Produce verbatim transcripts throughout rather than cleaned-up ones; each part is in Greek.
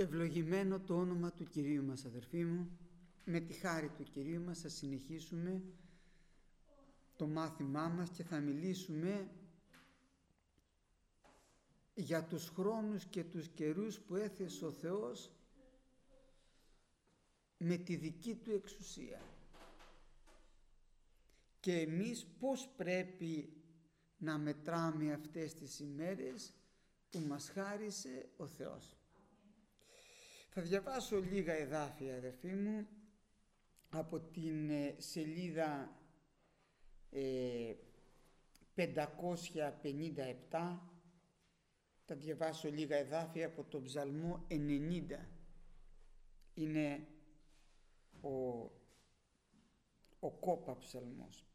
Ευλογημένο το όνομα του Κυρίου μας, αδερφοί μου. Με τη χάρη του Κυρίου μας θα συνεχίσουμε το μάθημά μας και θα μιλήσουμε για τους χρόνους και τους καιρούς που έθεσε ο Θεός με τη δική του εξουσία. Και εμείς πώς πρέπει να μετράμε αυτές τις ημέρες που μας χάρισε ο Θεός. Θα διαβάσω λίγα εδάφια, αδερφοί μου, από την ε, σελίδα ε, πεντακόσια πενήντα επτά. Θα διαβάσω λίγα εδάφια από τον Ψαλμό ενενήντα. Είναι ο, ο κόπα ψαλμός.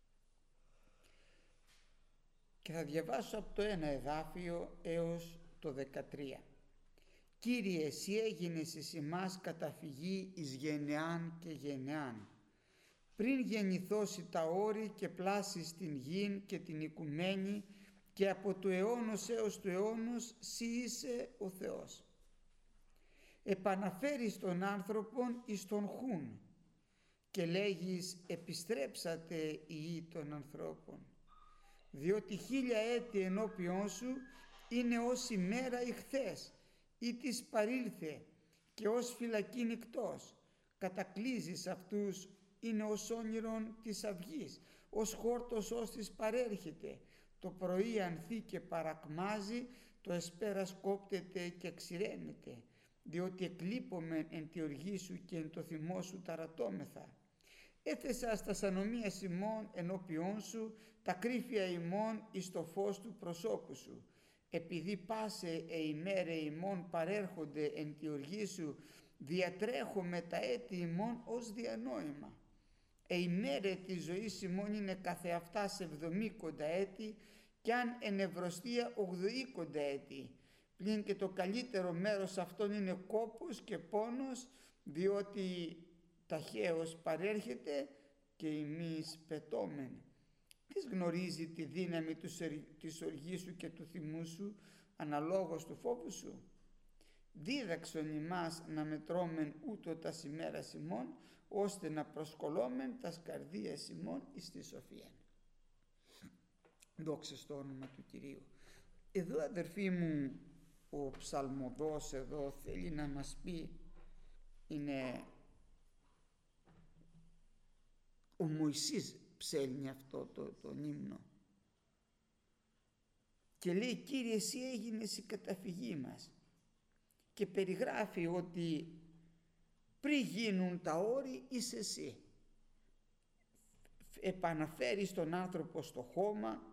Και θα διαβάσω από το ένα εδάφιο έως το δεκατρία. Κύριε, εσύ έγινες εις εμάς καταφυγή εις γενεάν και γενεάν. Πριν γεννηθώσει τα όρη και πλάσεις την γην και την οικουμένη, και από του αιώνος έως του αιώνος σύ είσαι ο Θεός. Επαναφέρεις τον άνθρωπον εις τον χούν και λέγεις επιστρέψατε ιοί των ανθρώπων. Διότι χίλια έτη ενώπιόν σου είναι ως ημέρα ηχθές ή της παρήλθε και ως φυλακή νυκτός. Κατακλείζεις αυτούς είναι ως όνειρον της αυγής, ως χόρτος ως της παρέρχεται. Το πρωί ανθεί και παρακμάζει, το εσπέρας κόπτεται και ξηραίνεται, διότι εκλείπομεν εν τη οργή σου και εν το θυμό σου ταρατώμεθα. Έθεσα στα ανομίας ημών ενώπιόν σου, τα κρύφια ημών εις το φως του προσώπου σου. Επειδή πάσε ε ημέρε ημών παρέρχονται εν τη οργή σου, διατρέχω με τα έτη ημών ως διανόημα. Ε ημέρε της ζωής ημών είναι καθεαυτάς εβδομήκοντα έτη, κι αν εν ευρωστία ογδοήκοντα έτη. Πλην και το καλύτερο μέρος αυτών είναι κόπος και πόνος, διότι ταχαίως παρέρχεται και ημείς πετώμεν. Τις γνωρίζει τη δύναμη της οργής σου και του θυμού σου, αναλόγως του φόβου σου. Δίδαξον ημάς να μετρώμεν ούτω τας ημέρας ημών, ώστε να προσκολόμεν τας καρδίας ημών εις τη σοφία. Δόξα στο όνομα του Κυρίου. Εδώ, αδερφοί μου, ο ψαλμοδός εδώ θέλει να μας πει, είναι ο Μωυσής ψέλνει αυτό το, τον ύμνο και λέει Κύριε εσύ έγινες η καταφυγή μας, και περιγράφει ότι πριν γίνουν τα όρη είσαι εσύ. Επαναφέρεις τον άνθρωπο στο χώμα,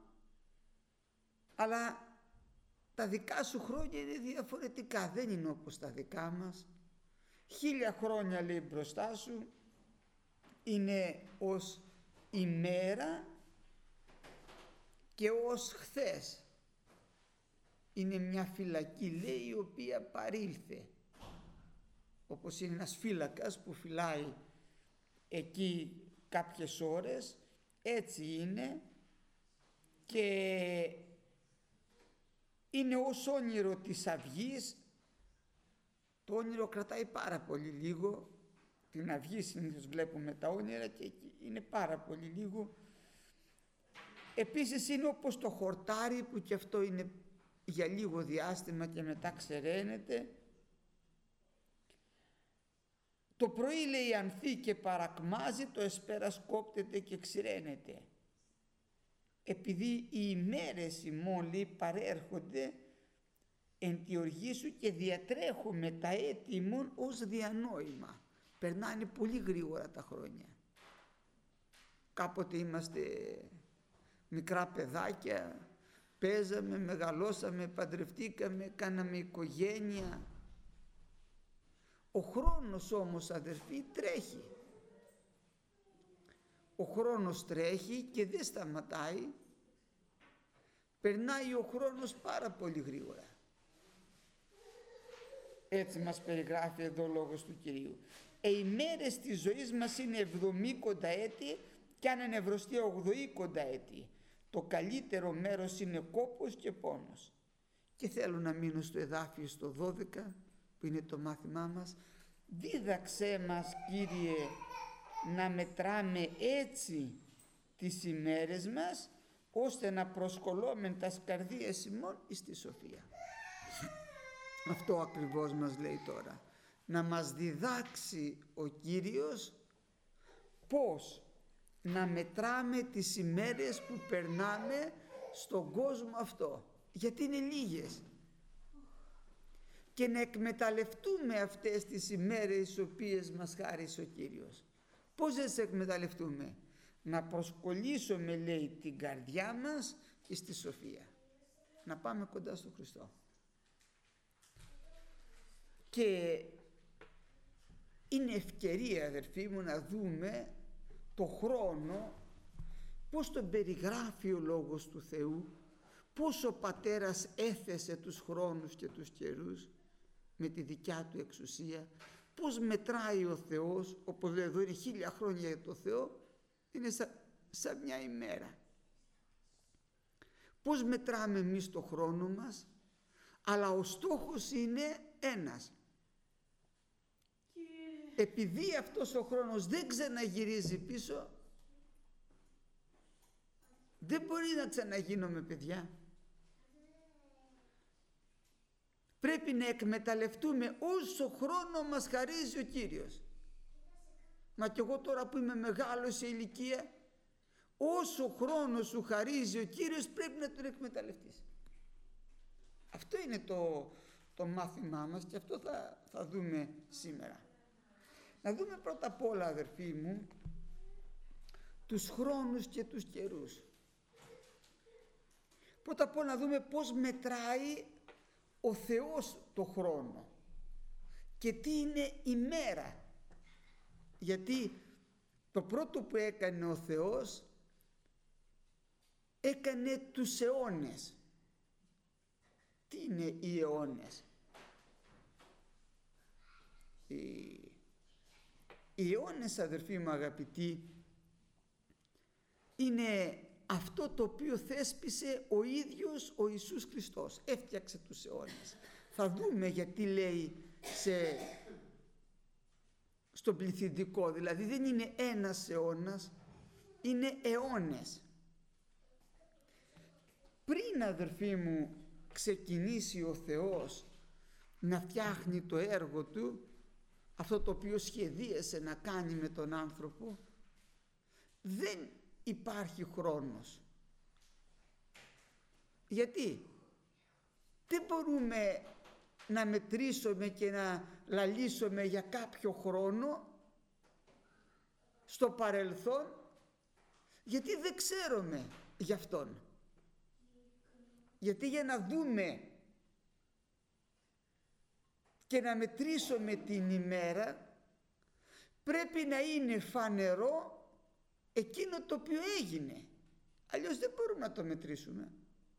αλλά τα δικά σου χρόνια είναι διαφορετικά, δεν είναι όπως τα δικά μας. Χίλια χρόνια λέει μπροστά σου είναι ως ημέρα και ως χθες. Είναι μια φυλακή λέει η οποία παρήλθε, όπως είναι ένας φύλακας που φυλάει εκεί κάποιες ώρες, έτσι είναι, και είναι ως όνειρο της αυγής. Το όνειρο κρατάει πάρα πολύ λίγο, την αυγή συνήθως βλέπουμε τα όνειρα και είναι πάρα πολύ λίγο. Επίσης είναι όπως το χορτάρι που και αυτό είναι για λίγο διάστημα και μετά ξεραίνεται. Το πρωί λέει ανθεί και παρακμάζει, το εσπέρας κόπτεται και ξηραίνεται. Επειδή οι ημέρες ημών λέει παρέρχονται εν τη οργή σου και διατρέχουμε τα έτη ημών ως διανόημα. Περνάνε πολύ γρήγορα τα χρόνια. Κάποτε είμαστε μικρά παιδάκια, παίζαμε, μεγαλώσαμε, παντρευτήκαμε, κάναμε οικογένεια. Ο χρόνος όμως, αδερφοί, τρέχει. Ο χρόνος τρέχει και δεν σταματάει. Περνάει ο χρόνος πάρα πολύ γρήγορα. Έτσι μας περιγράφει εδώ ο λόγος του Κυρίου. Οι ημέρες της ζωής μας είναι εβδομήκοντα έτη και αν ενευρωστεί ογδοήκοντα έτη. Το καλύτερο μέρος είναι κόπος και πόνος. Και θέλω να μείνω στο εδάφιο στο δώδεκα που είναι το μάθημά μας, δίδαξέ μας, Κύριε, να μετράμε έτσι τις ημέρες μας, ώστε να προσκολόμεν τας καρδίες ημών εις τη σοφία. Αυτό ακριβώς μας λέει τώρα. Να μας διδάξει ο Κύριος πώς να μετράμε τις ημέρες που περνάμε στον κόσμο αυτό, γιατί είναι λίγες, και να εκμεταλλευτούμε αυτές τις ημέρες τις οποίες μας χάρισε ο Κύριος. Πώς θα τις εκμεταλλευτούμε? Να προσκολήσουμε, λέει, την καρδιά μας εις τη σοφία, να πάμε κοντά στον Χριστό. Και είναι ευκαιρία, αδερφοί μου, να δούμε το χρόνο, πώς τον περιγράφει ο Λόγος του Θεού, πώς ο Πατέρας έθεσε τους χρόνους και τους καιρούς με τη δικιά του εξουσία, πώς μετράει ο Θεός, όπως εδώ είναι χίλια χρόνια για το Θεό, είναι σαν, σαν μια ημέρα. Πώς μετράμε εμείς το χρόνο μας, αλλά ο στόχος είναι ένας. Επειδή αυτός ο χρόνος δεν ξαναγυρίζει πίσω, δεν μπορεί να ξαναγίνουμε παιδιά. Πρέπει να εκμεταλλευτούμε όσο χρόνο μας χαρίζει ο Κύριος. Μα κι εγώ τώρα που είμαι μεγάλος σε ηλικία, όσο χρόνο σου χαρίζει ο Κύριος πρέπει να τον εκμεταλλευτείς. Αυτό είναι το, το μάθημά μας και αυτό θα, θα δούμε σήμερα. Να δούμε πρώτα απ' όλα, αδερφοί μου, τους χρόνους και τους καιρούς. Πρώτα απ' όλα να δούμε πώς μετράει ο Θεός το χρόνο και τι είναι η μέρα. Γιατί το πρώτο που έκανε ο Θεός, έκανε τους αιώνες. Τι είναι οι αιώνες? Οι, οι αιώνες, αδερφοί μου αγαπητοί, είναι αυτό το οποίο θέσπισε ο ίδιος ο Ιησούς Χριστός. Έφτιαξε τους αιώνες. Θα δούμε γιατί λέει σε, στον πληθυντικό, δηλαδή δεν είναι ένας αιώνας, είναι αιώνες. Πριν, αδερφοί μου, ξεκινήσει ο Θεός να φτιάχνει το έργο του, αυτό το οποίο σχεδίασε να κάνει με τον άνθρωπο, δεν υπάρχει χρόνος. Γιατί δεν μπορούμε να μετρήσουμε και να λαλήσουμε για κάποιο χρόνο στο παρελθόν, γιατί δεν ξέρουμε γι' αυτόν. Γιατί για να δούμε και να μετρήσουμε την ημέρα, πρέπει να είναι φανερό εκείνο το οποίο έγινε. Αλλιώς δεν μπορούμε να το μετρήσουμε.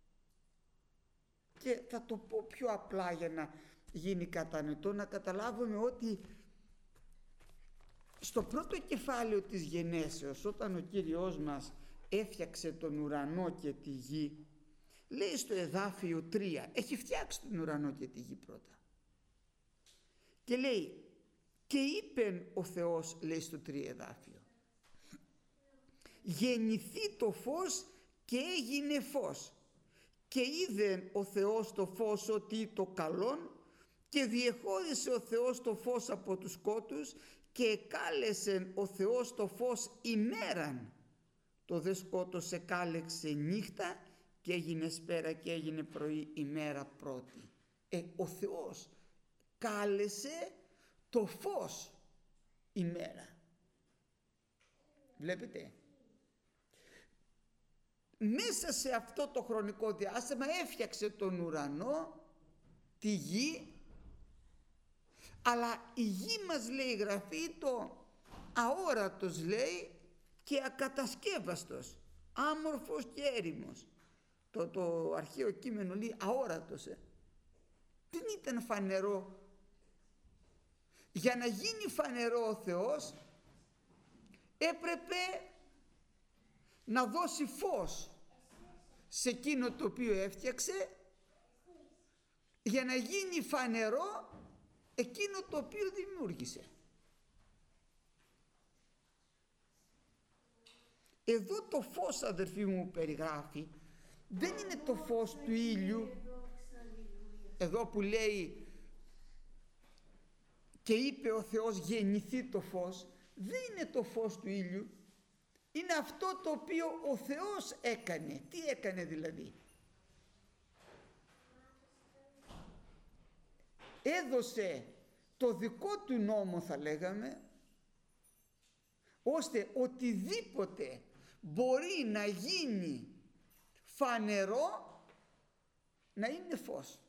Και θα το πω πιο απλά για να γίνει κατανοητό, να καταλάβουμε ότι στο πρώτο κεφάλαιο της γενέσεως, όταν ο Κύριος μας έφτιαξε τον ουρανό και τη γη, λέει στο εδάφιο τρία, έχει φτιάξει τον ουρανό και τη γη πρώτα. Και λέει, και είπεν ο Θεός, λέει στο τρία εδάφιο, γεννηθεί το φως και έγινε φως. Και είδεν ο Θεός το φως ότι το καλόν, και διεχώρισε ο Θεός το φως από τους σκότους, και εκάλεσε ο Θεός το φως ημέραν. Το δε σκότος εκάλεξε νύχτα, και έγινε σπέρα και έγινε πρωί, ημέρα πρώτη. Ε, ο Θεός κάλεσε το φως ημέρα. Βλέπετε, μέσα σε αυτό το χρονικό διάστημα έφτιαξε τον ουρανό, τη γη, αλλά η γη μας, λέει η Γραφή, το αόρατος, λέει, και ακατασκεύαστος, άμορφος και έρημος. Το, το αρχαίο κείμενο λέει αόρατος, ε. δεν ήταν φανερό. Για να γίνει φανερό ο Θεός έπρεπε να δώσει φως σε εκείνο το οποίο έφτιαξε. Για να γίνει φανερό εκείνο το οποίο δημιούργησε. Εδώ το φως, αδερφοί μου, περιγράφει, δεν είναι το φως του ήλιου, εδώ που λέει και είπε ο Θεός γεννηθεί το φως, δεν είναι το φως του ήλιου, είναι αυτό το οποίο ο Θεός έκανε. Τι έκανε δηλαδή? Έδωσε το δικό του νόμο, θα λέγαμε, ώστε οτιδήποτε μπορεί να γίνει φανερό να είναι φως.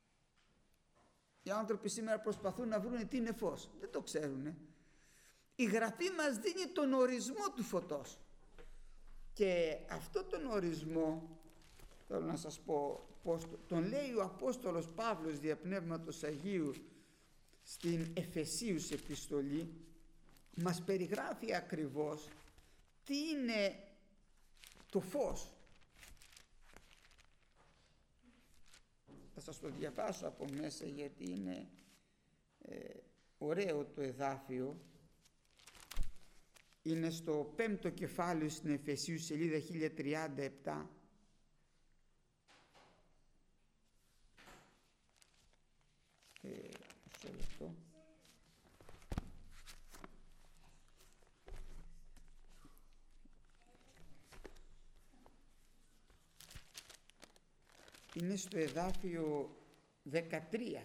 Οι άνθρωποι σήμερα προσπαθούν να βρουν τι είναι φως. Δεν το ξέρουν. Η Γραφή μας δίνει τον ορισμό του φωτός. Και αυτό τον ορισμό, θέλω να σας πω πώς τον λέει ο Απόστολος Παύλος δια Πνεύματος Αγίου στην Εφεσίους επιστολή, μας περιγράφει ακριβώς τι είναι το φως. Θα σας το διαβάσω από μέσα γιατί είναι ε, ωραίο το εδάφιο. Είναι στο πέμπτο κεφάλαιο στην Εφεσίους, σελίδα χίλια τριάντα επτά. Ε, μισό λεπτό. Είναι στο εδάφιο δεκατρία.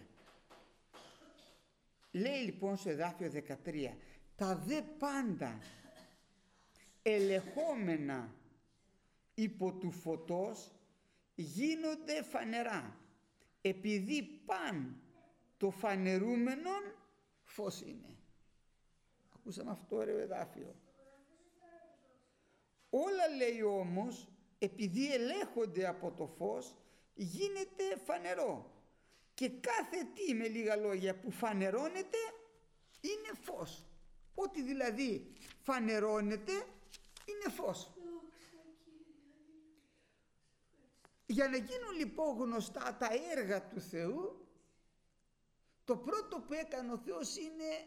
Λέει λοιπόν στο εδάφιο δεκατρία, τα δε πάντα ελεγχόμενα υπό του φωτός γίνονται φανερά, επειδή παν το φανερούμενον φως είναι. Ακούσαμε αυτό ωραίο εδάφιο. Όλα, λέει, όμως, επειδή ελέγχονται από το φως, γίνεται φανερό. Και κάθε τι, με λίγα λόγια, που φανερώνεται είναι φως. Ό,τι δηλαδή φανερώνεται είναι φως. Για να γίνουν λοιπόν γνωστά τα έργα του Θεού, το πρώτο που έκανε ο Θεός είναι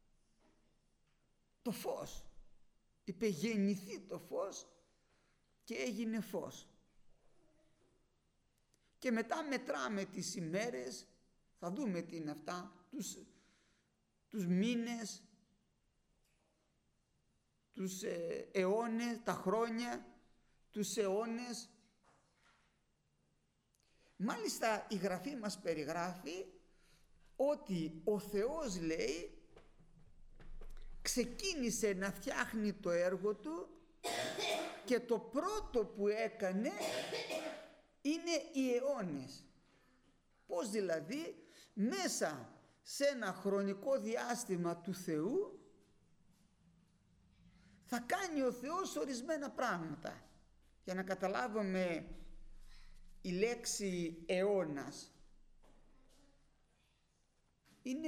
το φως. Είπε γεννηθεί το φως και έγινε φως. Και μετά μετράμε τις ημέρες, θα δούμε τι είναι αυτά, τους, τους μήνες, τους ε, αιώνες, τα χρόνια, τους αιώνες. Μάλιστα η Γραφή μας περιγράφει ότι ο Θεός, λέει, ξεκίνησε να φτιάχνει το έργο του και το πρώτο που έκανε είναι οι αιώνες. Πώς δηλαδή? Μέσα σε ένα χρονικό διάστημα του Θεού θα κάνει ο Θεός ορισμένα πράγματα. Για να καταλάβουμε, η λέξη αιώνας είναι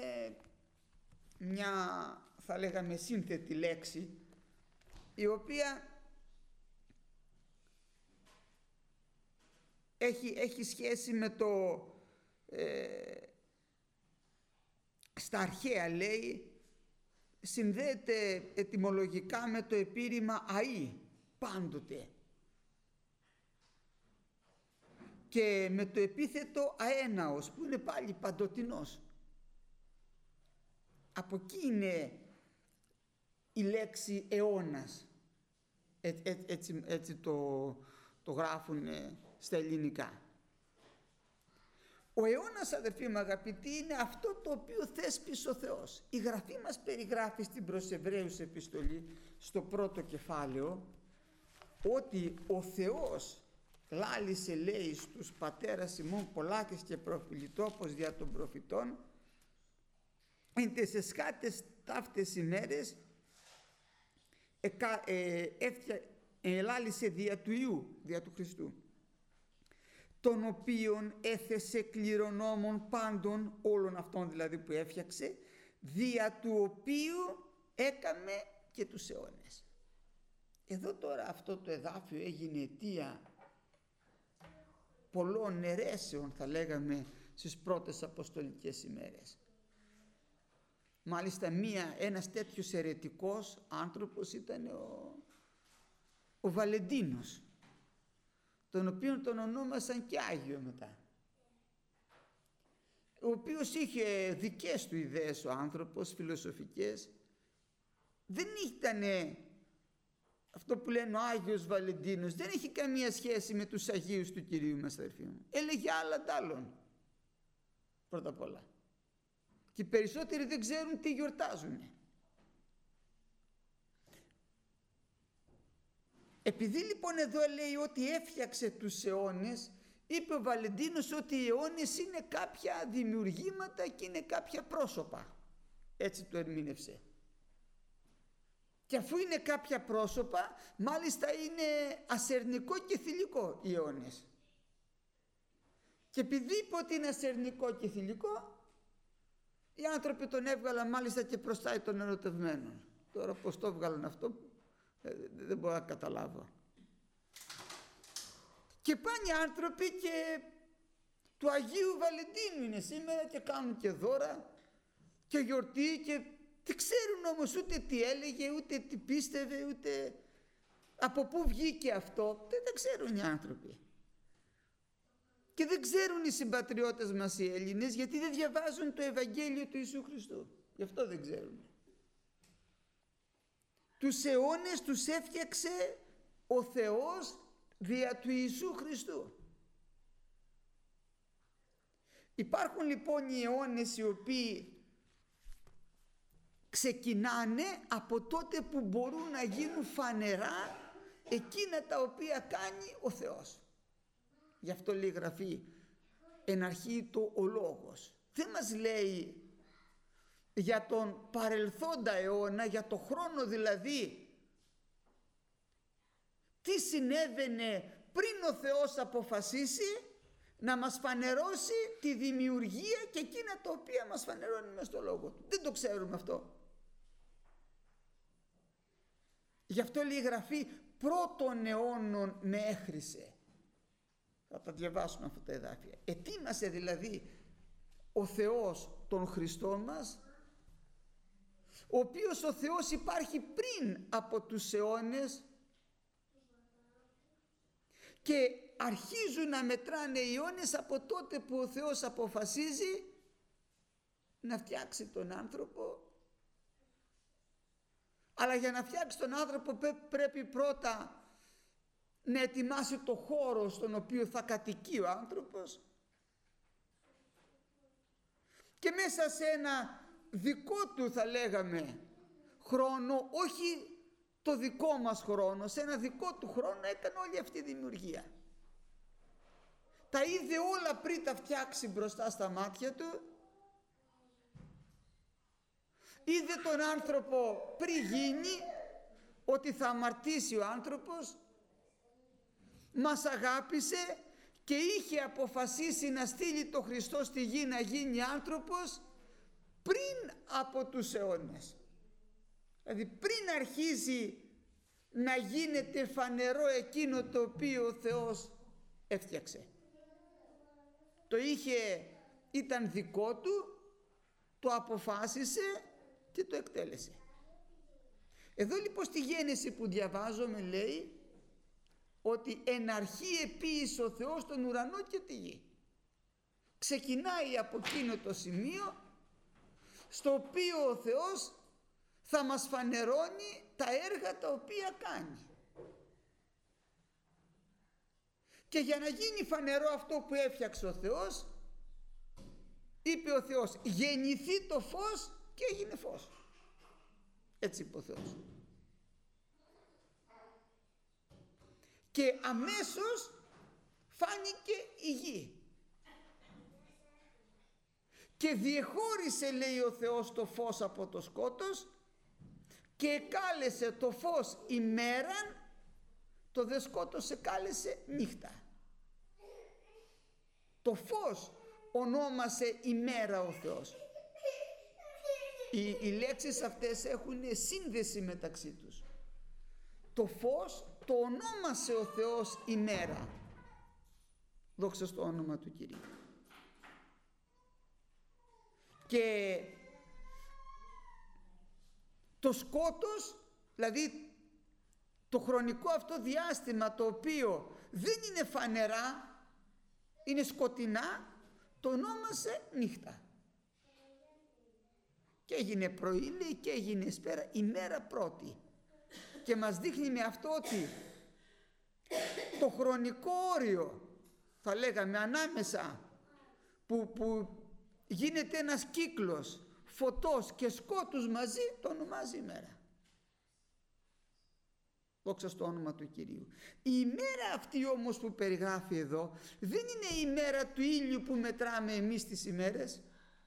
μια, θα λέγαμε, σύνθετη λέξη, η οποία έχει, έχει σχέση με το ε, στα αρχαία, λέει, συνδέεται ετυμολογικά με το επίρρημα αΐ, πάντοτε, και με το επίθετο αέναος, που είναι πάλι παντοτινός. Από εκεί είναι η λέξη αιώνας, έ, έ, έτσι, έτσι το, το γράφουν στα ελληνικά. Ο αιώνας, αδερφοί μου αγαπητοί, είναι αυτό το οποίο θέσπισε ο Θεός. Η Γραφή μας περιγράφει στην προς Εβραίους επιστολή, στο πρώτο κεφάλαιο, ότι ο Θεός λάλησε, λέει, στους πατέρας ημών πολλάκες και προφυλιτόπος δια των προφητών, εν τες εσκάτες ταύτες ημέρες εκα, ε, έφτια, ε, λάλησε δια του Υιού, δια του Χριστού, τον οποίον έθεσε κληρονόμων πάντων, όλων αυτών δηλαδή που έφτιαξε, δια του οποίου έκαμε και τους αιώνες. Εδώ τώρα αυτό το εδάφιο έγινε αιτία πολλών αιρέσεων, θα λέγαμε, στις πρώτες αποστολικές ημέρες. Μάλιστα μία, ένας τέτοιος αιρετικός άνθρωπος ήταν ο, ο Βαλεντίνος, τον οποίον τον ονόμασαν και Άγιο μετά, ο οποίος είχε δικές του ιδέες ο άνθρωπος, φιλοσοφικές. Δεν ήταν αυτό που λένε ο Άγιος Βαλεντίνος, δεν έχει καμία σχέση με τους Αγίους του Κυρίου μας, αδερφοί μου. Έλεγε άλλα τ' άλλον, πρώτα απ' όλα. Και οι περισσότεροι δεν ξέρουν τι γιορτάζουν. Επειδή λοιπόν εδώ λέει ότι έφτιαξε τους αιώνες, είπε ο Βαλεντίνος ότι οι αιώνες είναι κάποια δημιουργήματα και είναι κάποια πρόσωπα. Έτσι το ερμήνευσε. Και αφού είναι κάποια πρόσωπα, μάλιστα είναι ασερνικό και θηλυκό οι αιώνες. Και επειδή είπε ότι είναι ασερνικό και θηλυκό, οι άνθρωποι τον έβγαλαν μάλιστα και προστάει των ερωτευμένων. Τώρα πώς το έβγαλαν αυτό δεν μπορώ να καταλάβω. Και πάνε οι άνθρωποι και του Αγίου Βαλεντίνου είναι σήμερα και κάνουν και δώρα και γιορτή και δεν ξέρουν όμως ούτε τι έλεγε, ούτε τι πίστευε, ούτε από πού βγήκε αυτό. Δεν τα ξέρουν οι άνθρωποι. Και δεν ξέρουν οι συμπατριώτες μας οι Έλληνες, γιατί δεν διαβάζουν το Ευαγγέλιο του Ιησού Χριστού. Γι' αυτό δεν ξέρουν. Τους αιώνες τους έφτιαξε ο Θεός δια του Ιησού Χριστού. Υπάρχουν λοιπόν οι αιώνες οι οποίοι ξεκινάνε από τότε που μπορούν να γίνουν φανερά εκείνα τα οποία κάνει ο Θεός. Γι' αυτό λέει η Γραφή εν αρχή το ο Λόγος. Δεν μας λέει για τον παρελθόντα αιώνα, για το χρόνο δηλαδή, τι συνέβαινε πριν ο Θεός αποφασίσει να μας φανερώσει τη δημιουργία και εκείνα τα οποία μας φανερώνει μες στο Λόγο του. Δεν το ξέρουμε αυτό. Γι' αυτό λέει η Γραφή πρώτων αιώνων με έχρισε. Θα τα διαβάσουμε αυτά τα εδάφια. Ετοίμασε δηλαδή ο Θεός τον Χριστό μας, ο οποίος ο Θεός υπάρχει πριν από τους αιώνες και αρχίζουν να μετράνε οι αιώνες από τότε που ο Θεός αποφασίζει να φτιάξει τον άνθρωπο. Αλλά για να φτιάξει τον άνθρωπο πρέπει πρώτα να ετοιμάσει το χώρο στον οποίο θα κατοικεί ο άνθρωπος και μέσα σε ένα δικό του, θα λέγαμε, χρόνο, όχι το δικό μας χρόνο, σε ένα δικό του χρόνο έκανε όλη αυτή η δημιουργία. Τα είδε όλα πριν τα φτιάξει μπροστά στα μάτια του. Είδε τον άνθρωπο πριν γίνει ότι θα αμαρτήσει ο άνθρωπος, μας αγάπησε και είχε αποφασίσει να στείλει το Χριστό στη γη να γίνει άνθρωπος πριν από τους αιώνες. Δηλαδή πριν αρχίζει να γίνεται φανερό εκείνο το οποίο ο Θεός έφτιαξε. Το είχε, ήταν δικό του, το αποφάσισε και το εκτέλεσε. Εδώ λοιπόν στη Γένεση που διαβάζουμε λέει ότι εν αρχή επίησε ο Θεός τον ουρανό και τη γη. Ξεκινάει από εκείνο το σημείο στο οποίο ο Θεός θα μας φανερώνει τα έργα τα οποία κάνει. Και για να γίνει φανερό αυτό που έφτιαξε ο Θεός, είπε ο Θεός γεννηθεί το φως και έγινε φως. Έτσι είπε ο Θεός. Και αμέσως φάνηκε η γη. Και διεχώρισε, λέει ο Θεός, το φως από το σκότος και εκάλεσε το φως ημέραν, το δε σκότος εκάλεσε νύχτα. Το φως ονόμασε ημέρα ο Θεός. Οι, οι λέξεις αυτές έχουν σύνδεση μεταξύ τους. Το φως το ονόμασε ο Θεός ημέρα. Δόξα στο όνομα του Κυρίου. Και το σκότος, δηλαδή το χρονικό αυτό διάστημα το οποίο δεν είναι φανερά, είναι σκοτεινά, το ονόμασε νύχτα. Και έγινε πρωί, λέει, και έγινε σπέρα, ημέρα πρώτη. Και μας δείχνει με αυτό ότι το χρονικό όριο, θα λέγαμε, ανάμεσα που, που γίνεται ένας κύκλος φωτός και σκότους μαζί, το ονομάζει ημέρα. Δόξα στο όνομα του Κυρίου. Η ημέρα αυτή όμως που περιγράφει εδώ δεν είναι η ημέρα του ήλιου που μετράμε εμείς τις ημέρες.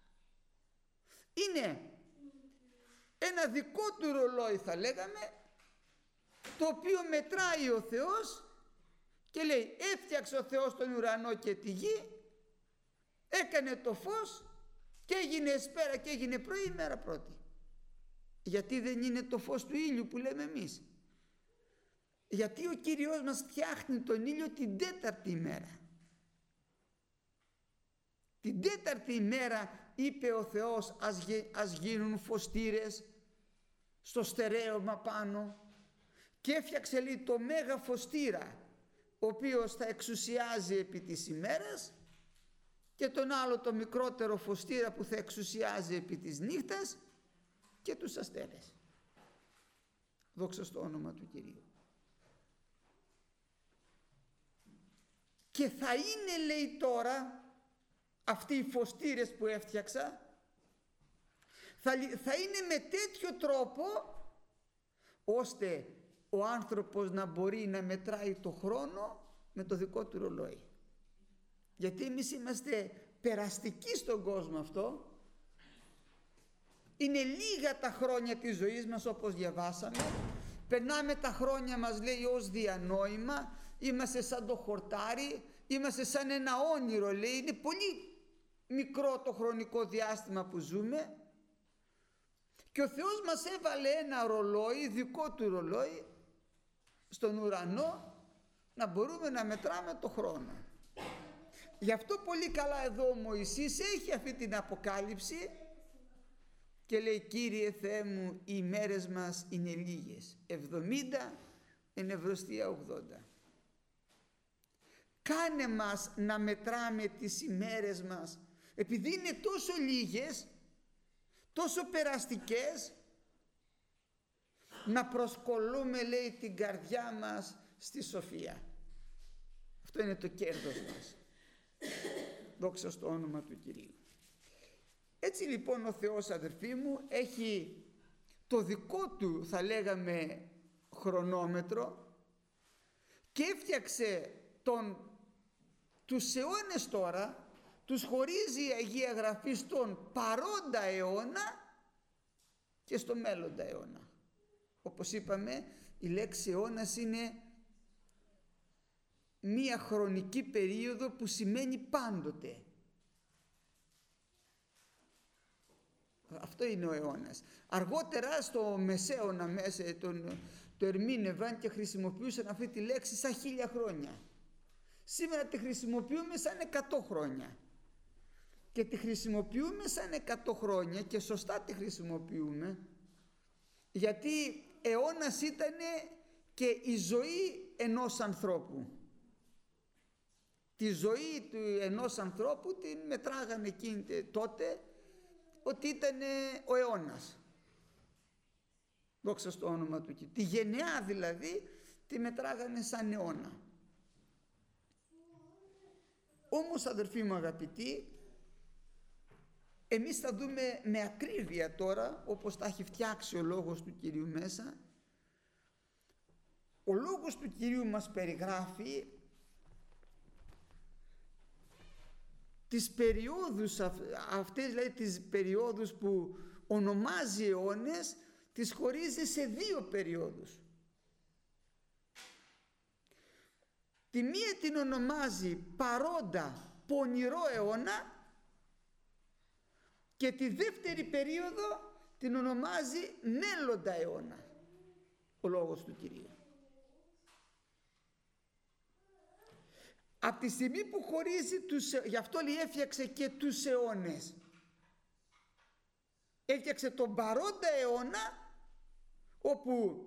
Είναι ένα δικό του ρολόι, θα λέγαμε, το οποίο μετράει ο Θεός και λέει: έφτιαξε ο Θεός τον ουρανό και τη γη, έκανε το φως και έγινε εσπέρα και έγινε πρωί, ημέρα πρώτη. Γιατί δεν είναι το φως του ήλιου που λέμε εμείς? Γιατί ο Κύριος μας φτιάχνει τον ήλιο την τέταρτη ημέρα. Την τέταρτη ημέρα είπε ο Θεός, ας, ας γίνουν φωστήρες στο στερέωμα πάνω, και έφτιαξε, λέει, το μέγα φωστήρα, ο οποίος θα εξουσιάζει επί της ημέρας, και τον άλλο το μικρότερο φωστήρα που θα εξουσιάζει επί της νύχτας, και τους αστέρες. Δόξα στο όνομα του Κυρίου. Και θα είναι, λέει, τώρα αυτοί οι φωστήρες που έφτιαξα, θα, θα είναι με τέτοιο τρόπο ώστε ο άνθρωπος να μπορεί να μετράει το χρόνο με το δικό του ρολόι. Γιατί εμείς είμαστε περαστικοί στον κόσμο αυτό. Είναι λίγα τα χρόνια της ζωής μας, όπως διαβάσαμε. Περνάμε τα χρόνια μας, λέει, ως διανόημα. Είμαστε σαν το χορτάρι, είμαστε σαν ένα όνειρο, λέει. Είναι πολύ μικρό το χρονικό διάστημα που ζούμε. Και ο Θεός μας έβαλε ένα ρολόι, δικό του ρολόι, στον ουρανό, να μπορούμε να μετράμε το χρόνο. Γι' αυτό πολύ καλά εδώ ο Μωυσής έχει αυτή την αποκάλυψη και λέει: Κύριε Θεέ μου, οι ημέρες μας είναι λίγες, εβδομήντα εν ευρωστία ογδόντα. Κάνε μας να μετράμε τις ημέρες μας, επειδή είναι τόσο λίγες, τόσο περαστικές, να προσκολούμε, λέει, την καρδιά μας στη σοφία. Αυτό είναι το κέρδος μας. Δόξα στο όνομα του Κυρίου. Έτσι λοιπόν ο Θεός, αδερφοί μου, έχει το δικό του, θα λέγαμε, χρονόμετρο, και έφτιαξε τον, τους αιώνες τώρα, τους χωρίζει η Αγία Γραφή στον παρόντα αιώνα και στο μέλλοντα αιώνα. Όπως είπαμε, η λέξη αιώνας είναι μία χρονική περίοδο που σημαίνει πάντοτε. Αυτό είναι ο αιώνας. Αργότερα στο Μεσαίωνα μέσα τον, το ερμήνευαν και χρησιμοποιούσαν αυτή τη λέξη σαν χίλια χρόνια. Σήμερα τη χρησιμοποιούμε σαν εκατό χρόνια. Και τη χρησιμοποιούμε σαν εκατό χρόνια και σωστά τη χρησιμοποιούμε, γιατί αιώνας ήταν και η ζωή ενός ανθρώπου. Τη ζωή του ενός ανθρώπου την μετράγανε εκείνη τότε ότι ήταν ο αιώνας. Δόξα στο όνομα του Κυρίου. Τη γενεά δηλαδή τη μετράγανε σαν αιώνα. Όμως, αδερφοί μου αγαπητοί, εμείς θα δούμε με ακρίβεια τώρα, όπως τα έχει φτιάξει ο Λόγος του Κυρίου μέσα. Ο Λόγος του Κυρίου μας περιγράφει τις περιόδους αυτές, δηλαδή τις περιόδους που ονομάζει αιώνες, τις χωρίζει σε δύο περιόδους. Τη μία την ονομάζει παρόντα πονηρό αιώνα και τη δεύτερη περίοδο την ονομάζει μέλλοντα αιώνα, ο Λόγος του Κυρίου. Από τη στιγμή που χωρίζει τους, γι' αυτό λέει έφτιαξε και τους αιώνες. Έφτιαξε τον παρόντα αιώνα όπου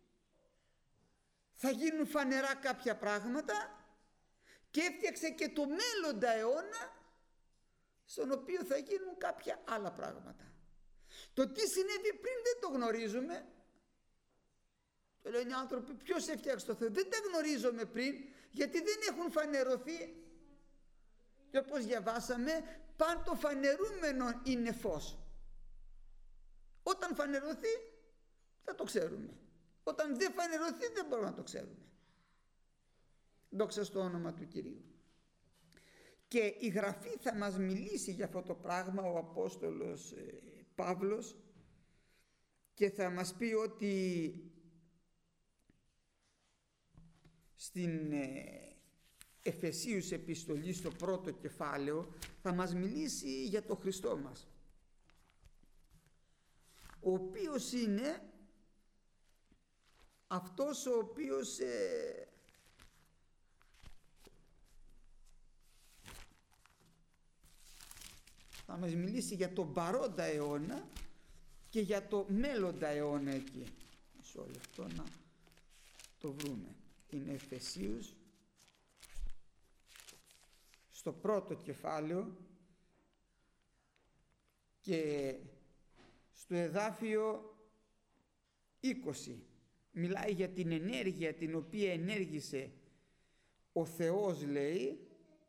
θα γίνουν φανερά κάποια πράγματα, και έφτιαξε και το μέλλοντα αιώνα, στον οποίο θα γίνουν κάποια άλλα πράγματα. Το τι συνέβη πριν δεν το γνωρίζουμε. Το λένε οι άνθρωποι, ποιος έφτιαξε το Θεό? Δεν τα γνωρίζουμε πριν, γιατί δεν έχουν φανερωθεί. Και όπως διαβάσαμε, παν το φανερούμενο είναι φως. Όταν φανερωθεί θα το ξέρουμε. Όταν δεν φανερωθεί δεν μπορούμε να το ξέρουμε. Δόξα στο όνομα του Κυρίου. Και η Γραφή θα μας μιλήσει για αυτό το πράγμα, ο Απόστολος ε, Παύλος, και θα μας πει ότι στην ε, Εφεσίους επιστολή, στο πρώτο κεφάλαιο, θα μας μιλήσει για το Χριστό μας, ο οποίος είναι αυτός ο οποίος ε, θα μας μιλήσει για τον παρόντα αιώνα και για το μέλλοντα αιώνα εκεί. Μισό λεπτό να το βρούμε. Είναι Εφεσίους, στο πρώτο κεφάλαιο και στο εδάφιο είκοσι. Μιλάει για την ενέργεια την οποία ενέργησε ο Θεός, λέει,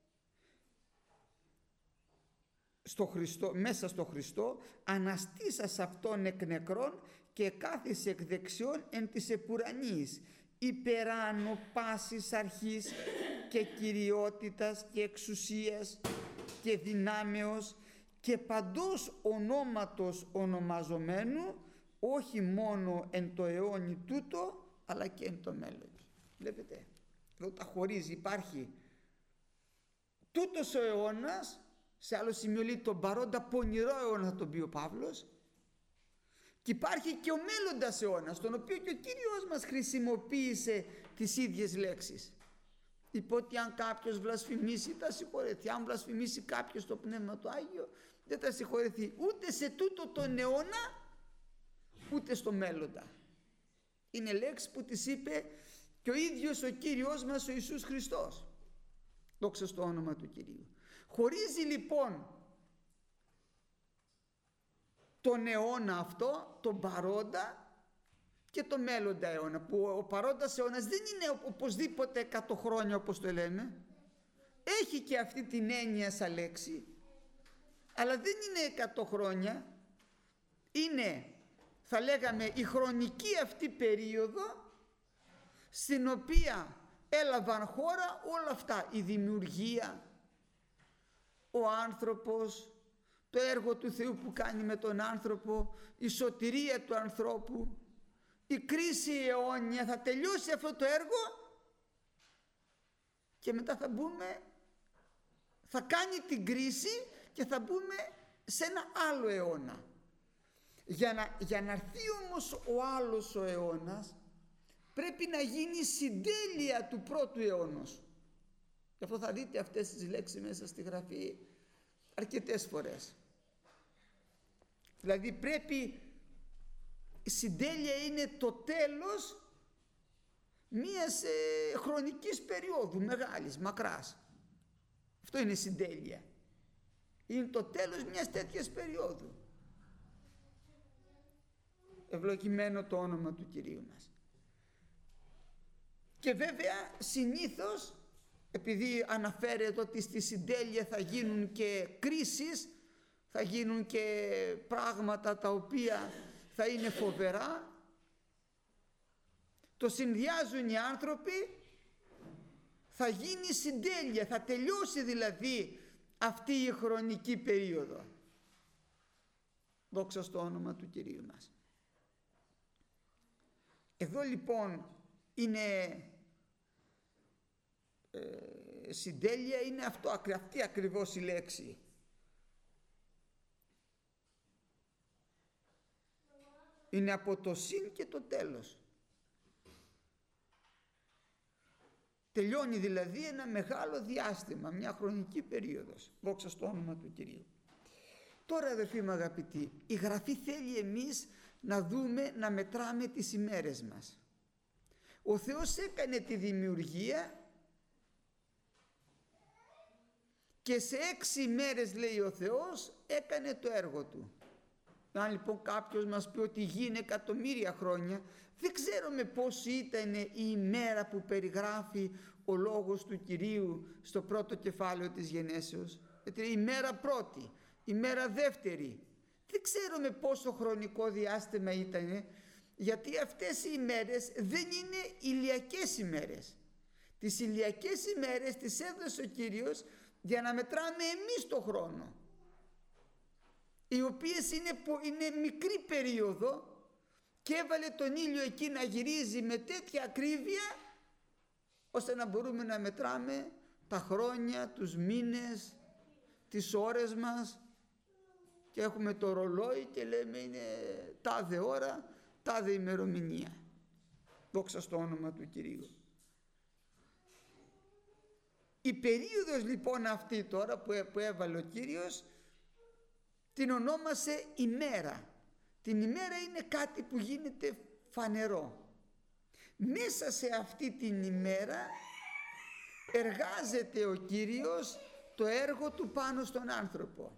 στο Χριστό, μέσα στο Χριστό, αναστήσας αυτόν εκ νεκρών και κάθισε εκ δεξιών εν της επουρανής, υπεράνω πάσης αρχής και κυριότητας και εξουσίας και δυνάμεως και παντός ονόματος ονομαζομένου, όχι μόνο εν το αιώνι τούτο, αλλά και εν το μέλλον. Βλέπετε, εδώ τα χωρίζει. Υπάρχει τούτος ο αιώνας, σε άλλο σημείο λέει τον παρόντα πονηρό αιώνα, θα τον πει ο Παύλος, και υπάρχει και ο μέλλοντας αιώνας, τον οποίο και ο Κύριος μας χρησιμοποίησε τις ίδιες λέξεις. Είπε ότι αν κάποιος βλασφημίσει θα συγχωρεθεί, αν βλασφημίσει κάποιος το Πνεύμα το Άγιο δεν θα συγχωρεθεί ούτε σε τούτο τον αιώνα ούτε στο μέλλοντα. Είναι λέξεις που τις είπε και ο ίδιος ο Κύριος μας ο Ιησούς Χριστός. Δόξα στο όνομα του Κυρίου. Χωρίζει λοιπόν τον αιώνα αυτό, τον παρόντα και το μέλλοντα αιώνα, που ο παρόντας αιώνας δεν είναι οπωσδήποτε εκατό χρόνια όπως το λέμε. Έχει και αυτή την έννοια σαν λέξη, αλλά δεν είναι εκατό χρόνια. Είναι, θα λέγαμε, η χρονική αυτή περίοδο στην οποία έλαβαν χώρα όλα αυτά, η δημιουργία, ο άνθρωπος, το έργο του Θεού που κάνει με τον άνθρωπο, η σωτηρία του ανθρώπου, η κρίση αιώνια. Θα τελειώσει αυτό το έργο και μετά θα μπούμε, θα κάνει την κρίση και θα μπούμε σε ένα άλλο αιώνα. Για να, για να έρθει όμως ο άλλος ο αιώνας πρέπει να γίνει συντέλεια του πρώτου αιώνος. Γι' αυτό θα δείτε αυτές τις λέξεις μέσα στη Γραφή αρκετές φορές. Δηλαδή πρέπει, η συντέλεια είναι το τέλος μιας ε, χρονικής περίοδου μεγάλης, μακράς. Αυτό είναι συντέλεια. Είναι το τέλος μιας τέτοιας περίοδου. Ευλογημένο το όνομα του Κυρίου μας. Και βέβαια συνήθως, επειδή αναφέρεται ότι στη συντέλεια θα γίνουν και κρίσεις, θα γίνουν και πράγματα τα οποία θα είναι φοβερά, το συνδυάζουν οι άνθρωποι, θα γίνει συντέλεια, θα τελειώσει δηλαδή αυτή η χρονική περίοδο. Δόξα στο όνομα του Κυρίου μας. Εδώ λοιπόν είναι ε, συντέλεια, είναι αυτό, αυτή ακριβώς η λέξη. Είναι από το συν και το τέλος. Τελειώνει δηλαδή ένα μεγάλο διάστημα, μια χρονική περίοδος. Δόξα στο όνομα του Κυρίου. Τώρα, αδερφοί μου αγαπητοί, η Γραφή θέλει εμείς να δούμε, να μετράμε τις ημέρες μας. Ο Θεός έκανε τη δημιουργία και σε έξι ημέρες, λέει ο Θεός, έκανε το έργο του. Αν λοιπόν κάποιος μας πει ότι η γη είναι εκατομμύρια χρόνια, δεν ξέρουμε πόση ήταν η ημέρα που περιγράφει ο λόγος του Κυρίου στο πρώτο κεφάλαιο της Γενέσεως. Η ημέρα πρώτη, η μέρα δεύτερη. Δεν ξέρουμε πόσο χρονικό διάστημα ήταν, γιατί αυτές οι ημέρες δεν είναι ηλιακές ημέρες. Τις ηλιακές ημέρες τις έδωσε ο Κύριος για να μετράμε εμείς το χρόνο, οι οποίες είναι, είναι μικρή περίοδο, και έβαλε τον ήλιο εκεί να γυρίζει με τέτοια ακρίβεια ώστε να μπορούμε να μετράμε τα χρόνια, τους μήνες, τις ώρες μας, και έχουμε το ρολόι και λέμε είναι τάδε ώρα, τάδε ημερομηνία. Δόξα στο όνομα του Κυρίου. Η περίοδος λοιπόν αυτή τώρα που έβαλε ο Κύριος την ονόμασε ημέρα. Την ημέρα είναι κάτι που γίνεται φανερό. Μέσα σε αυτή την ημέρα εργάζεται ο Κύριος το έργο του πάνω στον άνθρωπο.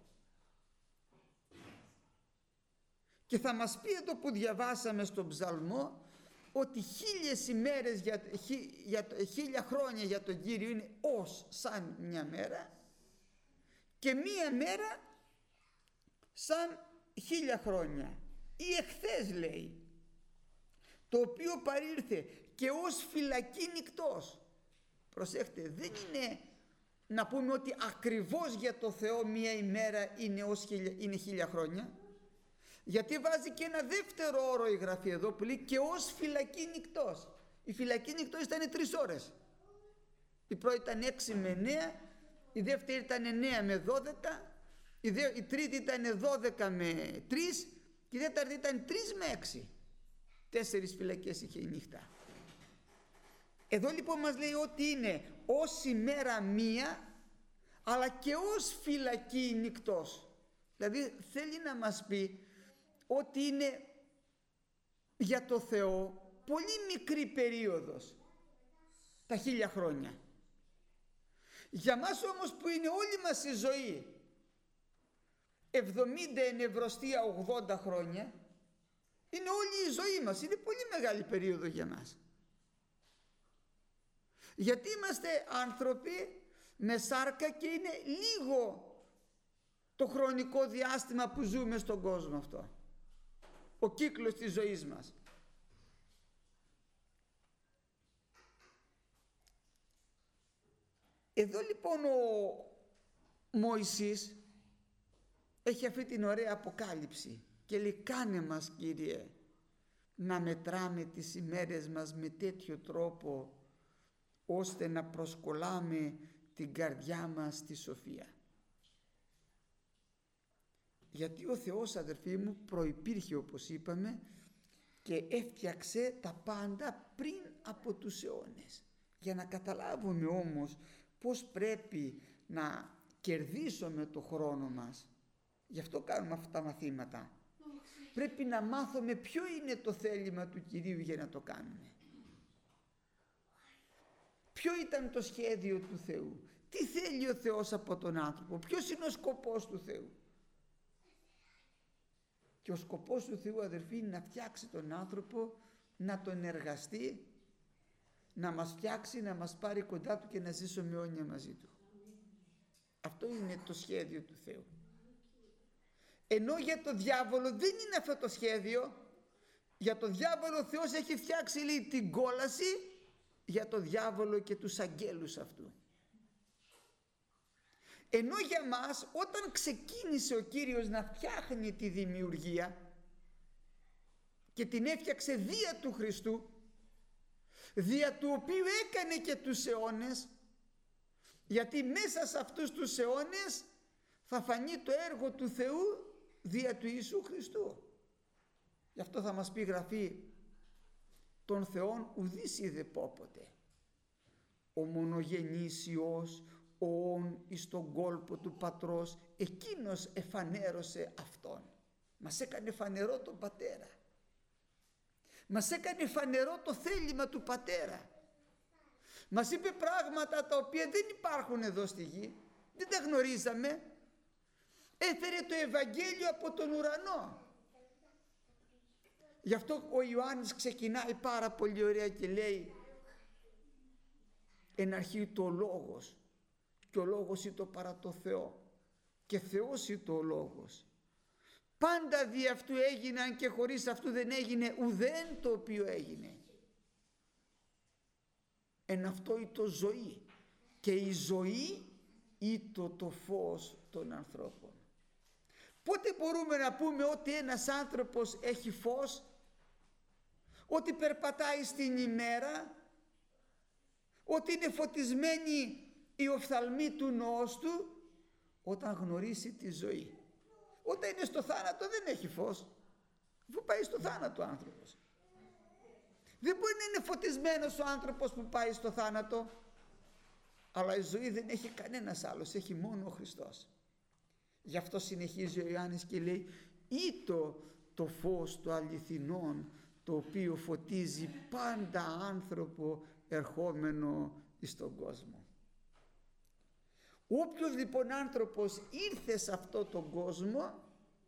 Και θα μας πει εδώ που διαβάσαμε στον Ψαλμό ότι χίλιες ημέρες για, χι, για, χίλια χρόνια για τον Κύριο είναι ως σαν μια μέρα, και μία μέρα σαν χίλια χρόνια. Ή εχθές, λέει, το οποίο παρήλθε και ως φυλακή νυκτός. Προσέχτε, δεν είναι να πούμε ότι ακριβώς για το Θεό μία ημέρα είναι, ως χίλια, είναι χίλια χρόνια, γιατί βάζει και ένα δεύτερο όρο η Γραφή εδώ που λέει και ως φυλακή νυκτός. Η φυλακή νυκτός ήταν τρεις ώρες. Η πρώτη ήταν έξι με εννέα, η δεύτερη ήταν εννέα με δώδεκα, η, δε, η τρίτη ήταν δώδεκα με τρεις και η τέταρτη ήταν τρεις με έξι. Τέσσερις φυλακές είχε η νύχτα. Εδώ λοιπόν μας λέει ότι είναι ως ημέρα μία, αλλά και ως φυλακή νυκτός. Δηλαδή θέλει να μας πει ότι είναι για το Θεό πολύ μικρή περίοδος, τα χίλια χρόνια. Για μας όμως που είναι όλη μας η ζωή εβδομήντα ενευρωστία ογδόντα χρόνια, είναι όλη η ζωή μας, είναι πολύ μεγάλη περίοδο για μας. Γιατί είμαστε άνθρωποι με σάρκα και είναι λίγο το χρονικό διάστημα που ζούμε στον κόσμο αυτό, ο κύκλος της ζωής μας. Εδώ λοιπόν ο Μωυσής έχει αυτή την ωραία αποκάλυψη και λέει κάνε μας, Κύριε, να μετράμε τις ημέρες μας με τέτοιο τρόπο ώστε να προσκολάμε την καρδιά μας στη σοφία. Γιατί ο Θεός, αδερφοί μου, προϋπήρχε όπως είπαμε και έφτιαξε τα πάντα πριν από τους αιώνες. Για να καταλάβουμε όμως πώς πρέπει να κερδίσουμε το χρόνο μας, γι' αυτό κάνουμε αυτά τα μαθήματα. Πρέπει να μάθουμε ποιο είναι το θέλημα του Κυρίου για να το κάνουμε. Ποιο ήταν το σχέδιο του Θεού, τι θέλει ο Θεός από τον άνθρωπο, ποιος είναι ο σκοπός του Θεού. Και ο σκοπός του Θεού, αδερφοί, είναι να φτιάξει τον άνθρωπο, να τον εργαστεί, να μας φτιάξει, να μας πάρει κοντά του και να ζήσουμε αιώνια μαζί του. Αυτό είναι το σχέδιο του Θεού. Ενώ για το διάβολο δεν είναι αυτό το σχέδιο. Για το διάβολο ο Θεός έχει φτιάξει, λέει, την κόλαση για το διάβολο και τους αγγέλους αυτού. Ενώ για μας, όταν ξεκίνησε ο Κύριος να φτιάχνει τη δημιουργία και την έφτιαξε δια του Χριστού, δια του οποίου έκανε και τους αιώνες, γιατί μέσα σε αυτούς τους αιώνες θα φανεί το έργο του Θεού δια του Ιησού Χριστού. Γι' αυτό θα μας πει η Γραφή, τον Θεόν ουδής είδε πόποτε. Ο μονογενής Υιός, ο όν εις τον κόλπο του Πατρός, εκείνος εφανέρωσε Αυτόν. Μας έκανε φανερό τον Πατέρα. Μας έκανε φανερό το θέλημα του Πατέρα. Μας είπε πράγματα τα οποία δεν υπάρχουν εδώ στη γη, δεν τα γνωρίζαμε. Έφερε το Ευαγγέλιο από τον ουρανό. Γι' αυτό ο Ιωάννης ξεκινάει πάρα πολύ ωραία και λέει: εν αρχή το Λόγος, και ο Λόγος ήταν παρά το Θεό, και Θεός ήταν ο Λόγος. Πάντα δι' αυτού έγιναν και χωρίς αυτού δεν έγινε ουδέν το οποίο έγινε. Εν αυτό ήταν ζωή, και η ζωή ήταν το φως των ανθρώπων. Πότε μπορούμε να πούμε ότι ένας άνθρωπος έχει φως, ότι περπατάει στην ημέρα, ότι είναι φωτισμένη η οφθαλμή του νόος του? Όταν γνωρίσει τη ζωή. Όταν είναι στο θάνατο δεν έχει φως, αφού πάει στο θάνατο ο άνθρωπος. Δεν μπορεί να είναι φωτισμένος ο άνθρωπος που πάει στο θάνατο, αλλά η ζωή δεν έχει κανένας άλλος, έχει μόνο ο Χριστός. Γι' αυτό συνεχίζει ο Ιωάννης και λέει: «Ήτο το φως το αληθινόν, το οποίο φωτίζει πάντα άνθρωπο ερχόμενο εις τον κόσμο». Όποιος λοιπόν άνθρωπος ήρθε σε αυτό τον κόσμο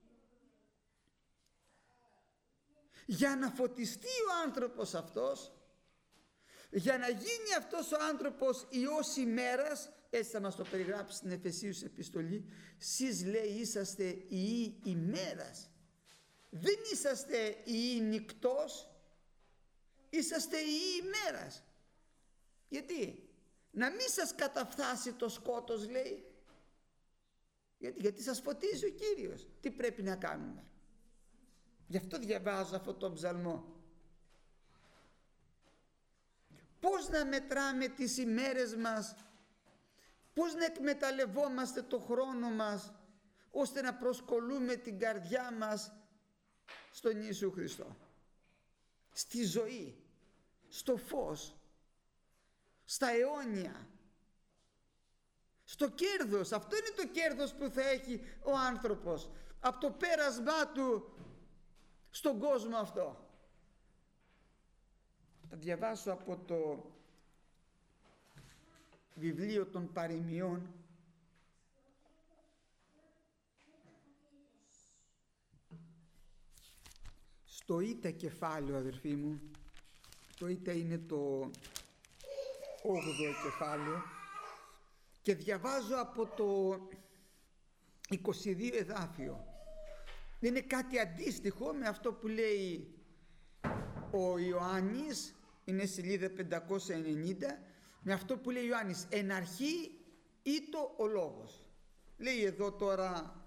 για να φωτιστεί ο άνθρωπος αυτός, για να γίνει αυτός ο άνθρωπος ιός ημέρας, έτσι θα μας το περιγράψει στην Εφεσίους επιστολή, «Σεις λέει είσαστε ιοί ημέρας». Δεν είσαστε ιοί νυκτός, είσαστε ιοί ημέρας. Γιατί? Να μην σας καταφθάσει το σκότος, λέει. Γιατί, γιατί σας φωτίζει ο Κύριος. Τι πρέπει να κάνουμε? Γι' αυτό διαβάζω αυτό το ψαλμό. Πώς να μετράμε τις ημέρες μας, πώς να εκμεταλλευόμαστε το χρόνο μας, ώστε να προσκολούμε την καρδιά μας στον Ιησού Χριστό, στη ζωή, στο φως, στα αιώνια, στο κέρδος. Αυτό είναι το κέρδος που θα έχει ο άνθρωπος από το πέρασμά του στον κόσμο αυτό. Θα διαβάσω από το βιβλίο των παροιμιών, στο Ήτα κεφάλαιο, αδερφοί μου. Το Ήτα είναι το όγδοο κεφάλαιο και διαβάζω από το είκοσι δύο εδάφιο. Είναι κάτι αντίστοιχο με αυτό που λέει ο Ιωάννης, είναι σελίδα πεντακόσια ενενήντα, με αυτό που λέει ο Ιωάννης: «Εν αρχή ήτο ο λόγος». Λέει εδώ τώρα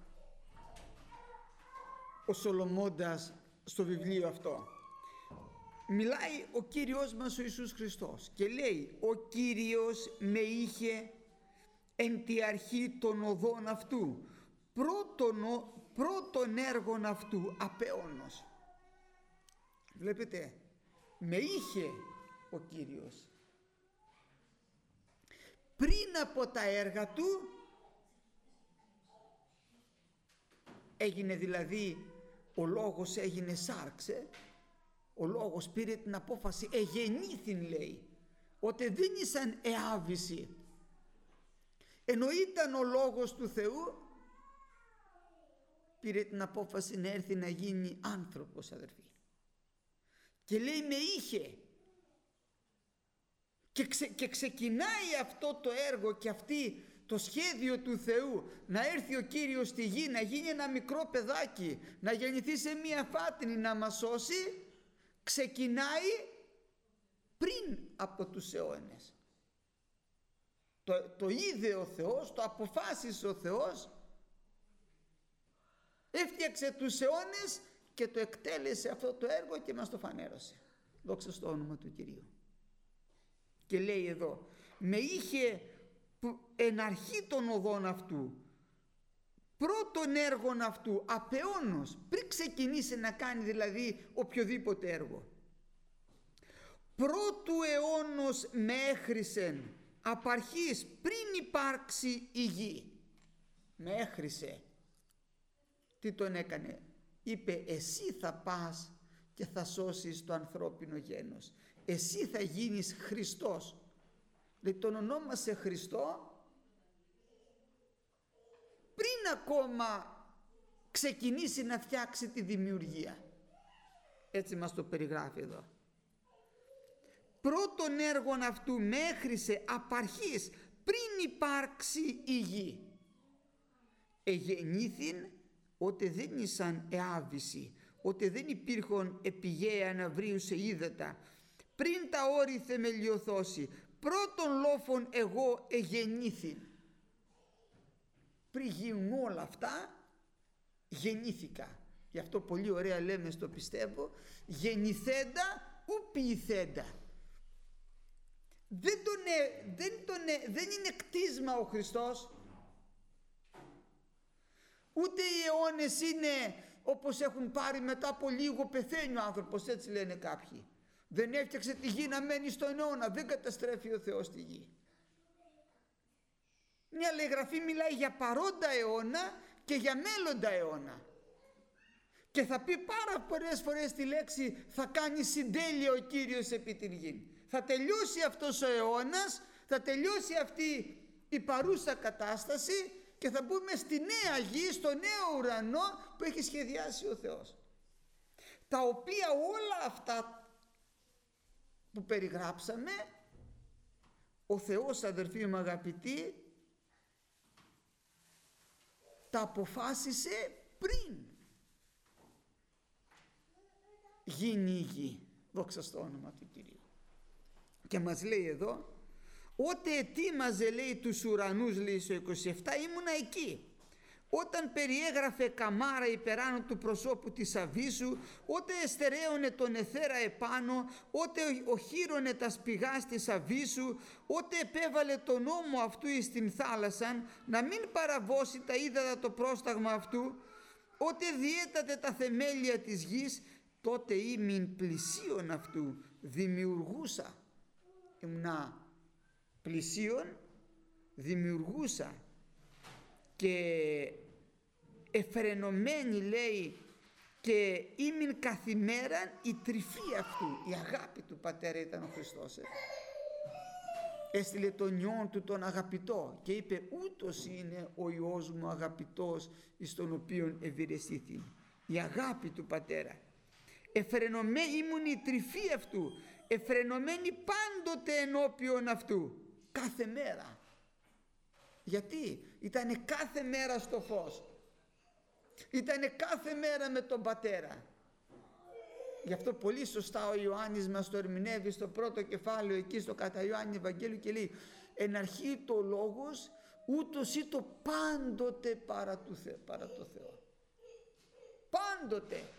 ο Σολομώντας στο βιβλίο αυτό. Μιλάει ο Κύριος μας ο Ιησούς Χριστός και λέει: «Ο Κύριος με είχε εν τη αρχή των οδών αυτού, πρώτον, πρώτον έργων αυτού απεώνος». Βλέπετε, με είχε ο Κύριος. Πριν από τα έργα του έγινε, δηλαδή ο λόγος έγινε σάρξε, ο λόγος πήρε την απόφαση, εγεννήθην, λέει, ότι δεν ήσαν εάβηση, ενώ ήταν ο λόγος του Θεού, πήρε την απόφαση να έρθει να γίνει άνθρωπος, αδερφοί. Και λέει με είχε, και, ξε, και ξεκινάει αυτό το έργο και αυτή το σχέδιο του Θεού, να έρθει ο Κύριος στη γη, να γίνει ένα μικρό παιδάκι, να γεννηθεί σε μία φάτνη, να μας σώσει, ξεκινάει πριν από τους αιώνες. Το, το είδε ο Θεός, το αποφάσισε ο Θεός, έφτιαξε τους αιώνες και το εκτέλεσε αυτό το έργο και μας το φανέρωσε. Δόξα στο όνομα του Κυρίου. Και λέει εδώ: με είχε εν αρχή των οδών αυτού, πρώτον έργων αυτού, απεώνος, πριν ξεκινήσει να κάνει δηλαδή οποιοδήποτε έργο. Πρώτου αιώνος μέχρισεν, απ' αρχής, πριν υπάρξει η γη. Μέχρισε. Τι τον έκανε? Είπε: εσύ θα πας και θα σώσεις το ανθρώπινο γένος. Εσύ θα γίνεις Χριστός. Δηλαδή τον ονόμασε Χριστό πριν ακόμα ξεκινήσει να φτιάξει τη δημιουργία. Έτσι μας το περιγράφει εδώ. Πρώτον έργον αυτού μέχρι σε απαρχής, πριν υπάρξει η γη. Εγεννήθην ότε δεν ήσαν εάβηση, ότε δεν υπήρχον επιγαία αναβρίου σε ύδατα, πριν τα όρη θεμελιωθώσει, πρώτον λόφων εγώ εγεννήθην. Πριν γίνουν όλα αυτά, γεννήθηκα. Γι' αυτό πολύ ωραία λέμε στο πιστεύω, γεννηθέντα ου ποιηθέντα. Δεν, τον, δεν, τον, δεν είναι κτίσμα ο Χριστός, ούτε οι αιώνες είναι όπως έχουν πάρει μετά από λίγο πεθαίνει ο άνθρωπος, έτσι λένε κάποιοι. Δεν έφτιαξε τη γη να μένει στον αιώνα, δεν καταστρέφει ο Θεός τη γη. Μια άλλη γραφή μιλάει για παρόντα αιώνα και για μέλλοντα αιώνα. Και θα πει πάρα πολλές φορές τη λέξη θα κάνει συντέλεια ο Κύριος επί την γη. Θα τελειώσει αυτός ο αιώνας, θα τελειώσει αυτή η παρούσα κατάσταση και θα μπούμε στη νέα γη, στο νέο ουρανό που έχει σχεδιάσει ο Θεός. Τα οποία όλα αυτά που περιγράψαμε, ο Θεός, αδερφοί μου αγαπητοί, τα αποφάσισε πριν γίνει η γη. Δόξα στο όνομα του Κυρίου. Και μας λέει εδώ, ότε ετοίμαζε, λέει, τους ουρανούς, λέει στο είκοσι επτά, ήμουνα εκεί. Όταν περιέγραφε καμάρα υπεράνω του προσώπου της αβύσσου, ότε εστερέωνε τον εθέρα επάνω, ότε οχύρωνε τα σπηγάς της αβύσσου, ότε επέβαλε τον νόμο αυτού εις την θάλασσαν, να μην παραβώσει τα ύδατα το πρόσταγμα αυτού, ότε διέτατε τα θεμέλια της γης, τότε ήμην πλησίον αυτού, δημιουργούσα. Ήμουνα πλησίον, δημιουργούσα και εφρενωμένη, λέει, και ήμην καθημέραν η τρυφή αυτού. Η αγάπη του Πατέρα ήταν ο Χριστός. Ε. Έστειλε τον Υιόν του τον αγαπητό και είπε, ούτως είναι ο Υιός μου αγαπητός εις τον οποίον ευηρεσήθη. Η αγάπη του Πατέρα. Εφρενωμένη ήμουν η τρυφή αυτού, εφρενωμένη πάντοτε ενώπιον αυτού, κάθε μέρα. Γιατί ήτανε κάθε μέρα στο φως, ήτανε κάθε μέρα με τον Πατέρα. Γι' αυτό πολύ σωστά ο Ιωάννης μας το ερμηνεύει στο πρώτο κεφάλαιο εκεί στο κατά Ιωάννη Ευαγγέλιο και λέει, εν αρχή το λόγος ούτως ή το πάντοτε παρά, του Θε, παρά το Θεό. Πάντοτε.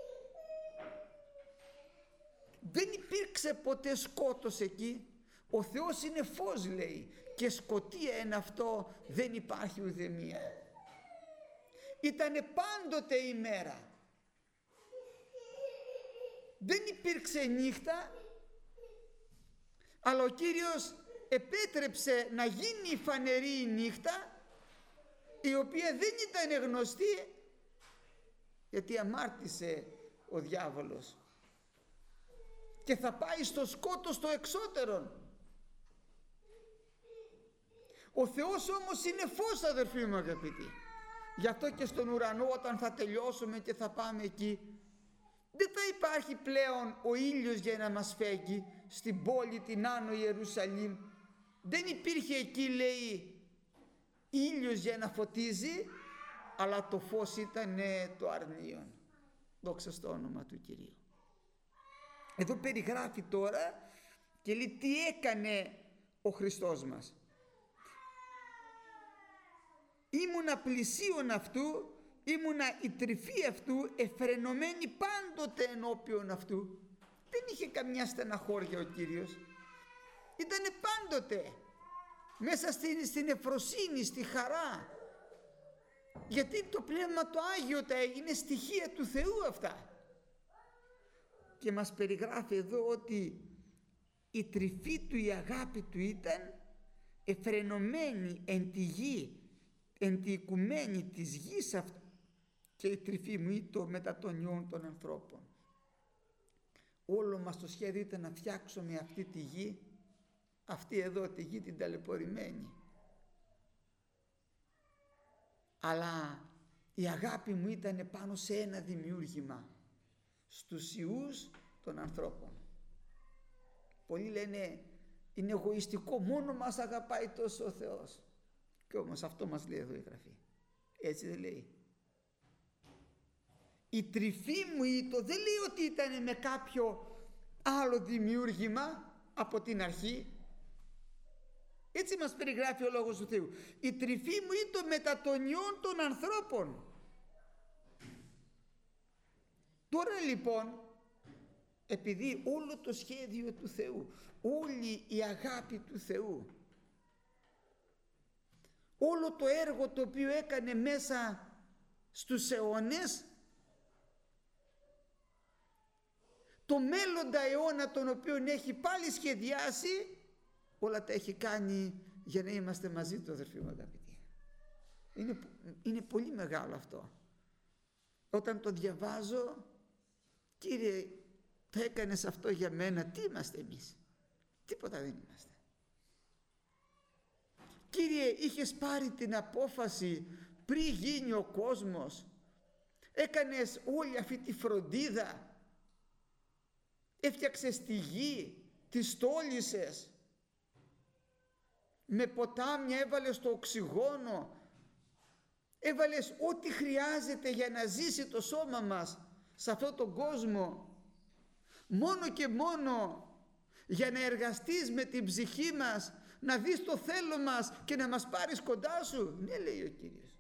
Δεν υπήρξε ποτέ σκότος εκεί. Ο Θεός είναι φως, λέει, και σκοτία εν αυτό δεν υπάρχει ουδεμία. Ήτανε πάντοτε ημέρα. Δεν υπήρξε νύχτα, αλλά ο Κύριος επέτρεψε να γίνει η φανερή η νύχτα, η οποία δεν ήταν γνωστή, γιατί αμάρτησε ο διάβολος και θα πάει στο σκότος το εξώτερον. Ο Θεός όμως είναι φως, αδερφοί μου αγαπητοί. Γι' αυτό και στον ουρανό, όταν θα τελειώσουμε και θα πάμε εκεί, δεν θα υπάρχει πλέον ο ήλιος για να μας φέγγει στην πόλη την Άνω Ιερουσαλήμ. Δεν υπήρχε εκεί, λέει, ήλιος για να φωτίζει, αλλά το φως ήταν το αρνίον. Δόξα στο όνομα του Κυρίου. Εδώ περιγράφει τώρα και λέει τι έκανε ο Χριστός μας. Ήμουνα πλησίον αυτού, ήμουνα η τρυφή αυτού, εφρενωμένη πάντοτε ενώπιον αυτού. Δεν είχε καμιά στεναχώρια ο Κύριος. Ήτανε πάντοτε μέσα στην, στην ευφροσύνη, στη χαρά. Γιατί το Πνεύμα το Άγιο τα είναι στοιχεία του Θεού αυτά. Και μας περιγράφει εδώ ότι η τρυφή του, η αγάπη του ήταν εφρενωμένη εν τη γη, εν τη οικουμένη της γης αυτή, και η τρυφή μου ήταν μετά των Υιών των ανθρώπων. Όλο μας το σχέδιο ήταν να φτιάξουμε αυτή τη γη, αυτή εδώ τη γη την ταλαιπωρημένη. Αλλά η αγάπη μου ήταν πάνω σε ένα δημιούργημα, στους ιούς των ανθρώπων. Πολλοί λένε είναι εγωιστικό, μόνο μας αγαπάει τόσο ο Θεός. Και όμως αυτό μας λέει εδώ η Γραφή. Έτσι δεν λέει? Η τρυφή μου ήτο δεν λέει ότι ήταν με κάποιο άλλο δημιούργημα από την αρχή. Έτσι μας περιγράφει ο Λόγος του Θεού. Η τρυφή μου ήτο μετά των ιών των ανθρώπων. Τώρα λοιπόν, επειδή όλο το σχέδιο του Θεού, όλη η αγάπη του Θεού, όλο το έργο το οποίο έκανε μέσα στους αιώνες, το μέλλοντα αιώνα τον οποίο έχει πάλι σχεδιάσει, όλα τα έχει κάνει για να είμαστε μαζί του, αδερφοί μου αγαπητοί. Είναι, είναι πολύ μεγάλο αυτό. Όταν το διαβάζω, Κύριε, το έκανες αυτό για μένα, τι είμαστε εμείς? Τίποτα δεν είμαστε. Κύριε, είχες πάρει την απόφαση πριν γίνει ο κόσμος, έκανες όλη αυτή τη φροντίδα, έφτιαξες τη γη, τη στόλισες, με ποτάμια έβαλες το οξυγόνο, έβαλες ό,τι χρειάζεται για να ζήσει το σώμα μας σε αυτόν τον κόσμο, μόνο και μόνο για να εργαστείς με την ψυχή μας, να δεις το θέλω μας και να μας πάρεις κοντά σου. Ναι, λέει ο Κύριος.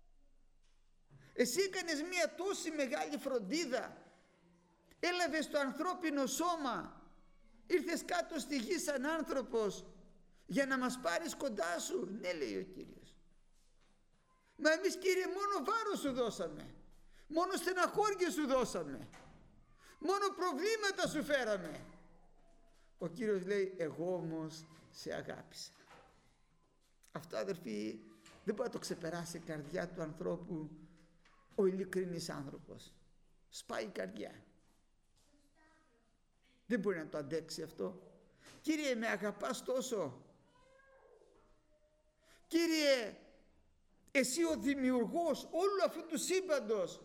Εσύ έκανες μια τόση μεγάλη φροντίδα, έλαβες το ανθρώπινο σώμα, ήρθες κάτω στη γη σαν άνθρωπος για να μας πάρεις κοντά σου. Ναι, λέει ο Κύριος. Μα εμείς, Κύριε, μόνο βάρος σου δώσαμε, μόνο στεναχώρια σου δώσαμε, μόνο προβλήματα σου φέραμε. Ο Κύριος λέει, εγώ όμως σε αγάπησα. Αυτό, αδερφοί, δεν μπορεί να το ξεπεράσει η καρδιά του ανθρώπου, ο ειλικρινής άνθρωπος. Σπάει η καρδιά. Δεν μπορεί να το αντέξει αυτό. Κύριε, με αγαπάς τόσο. Κύριε, εσύ ο δημιουργός όλου αυτού του σύμπαντος,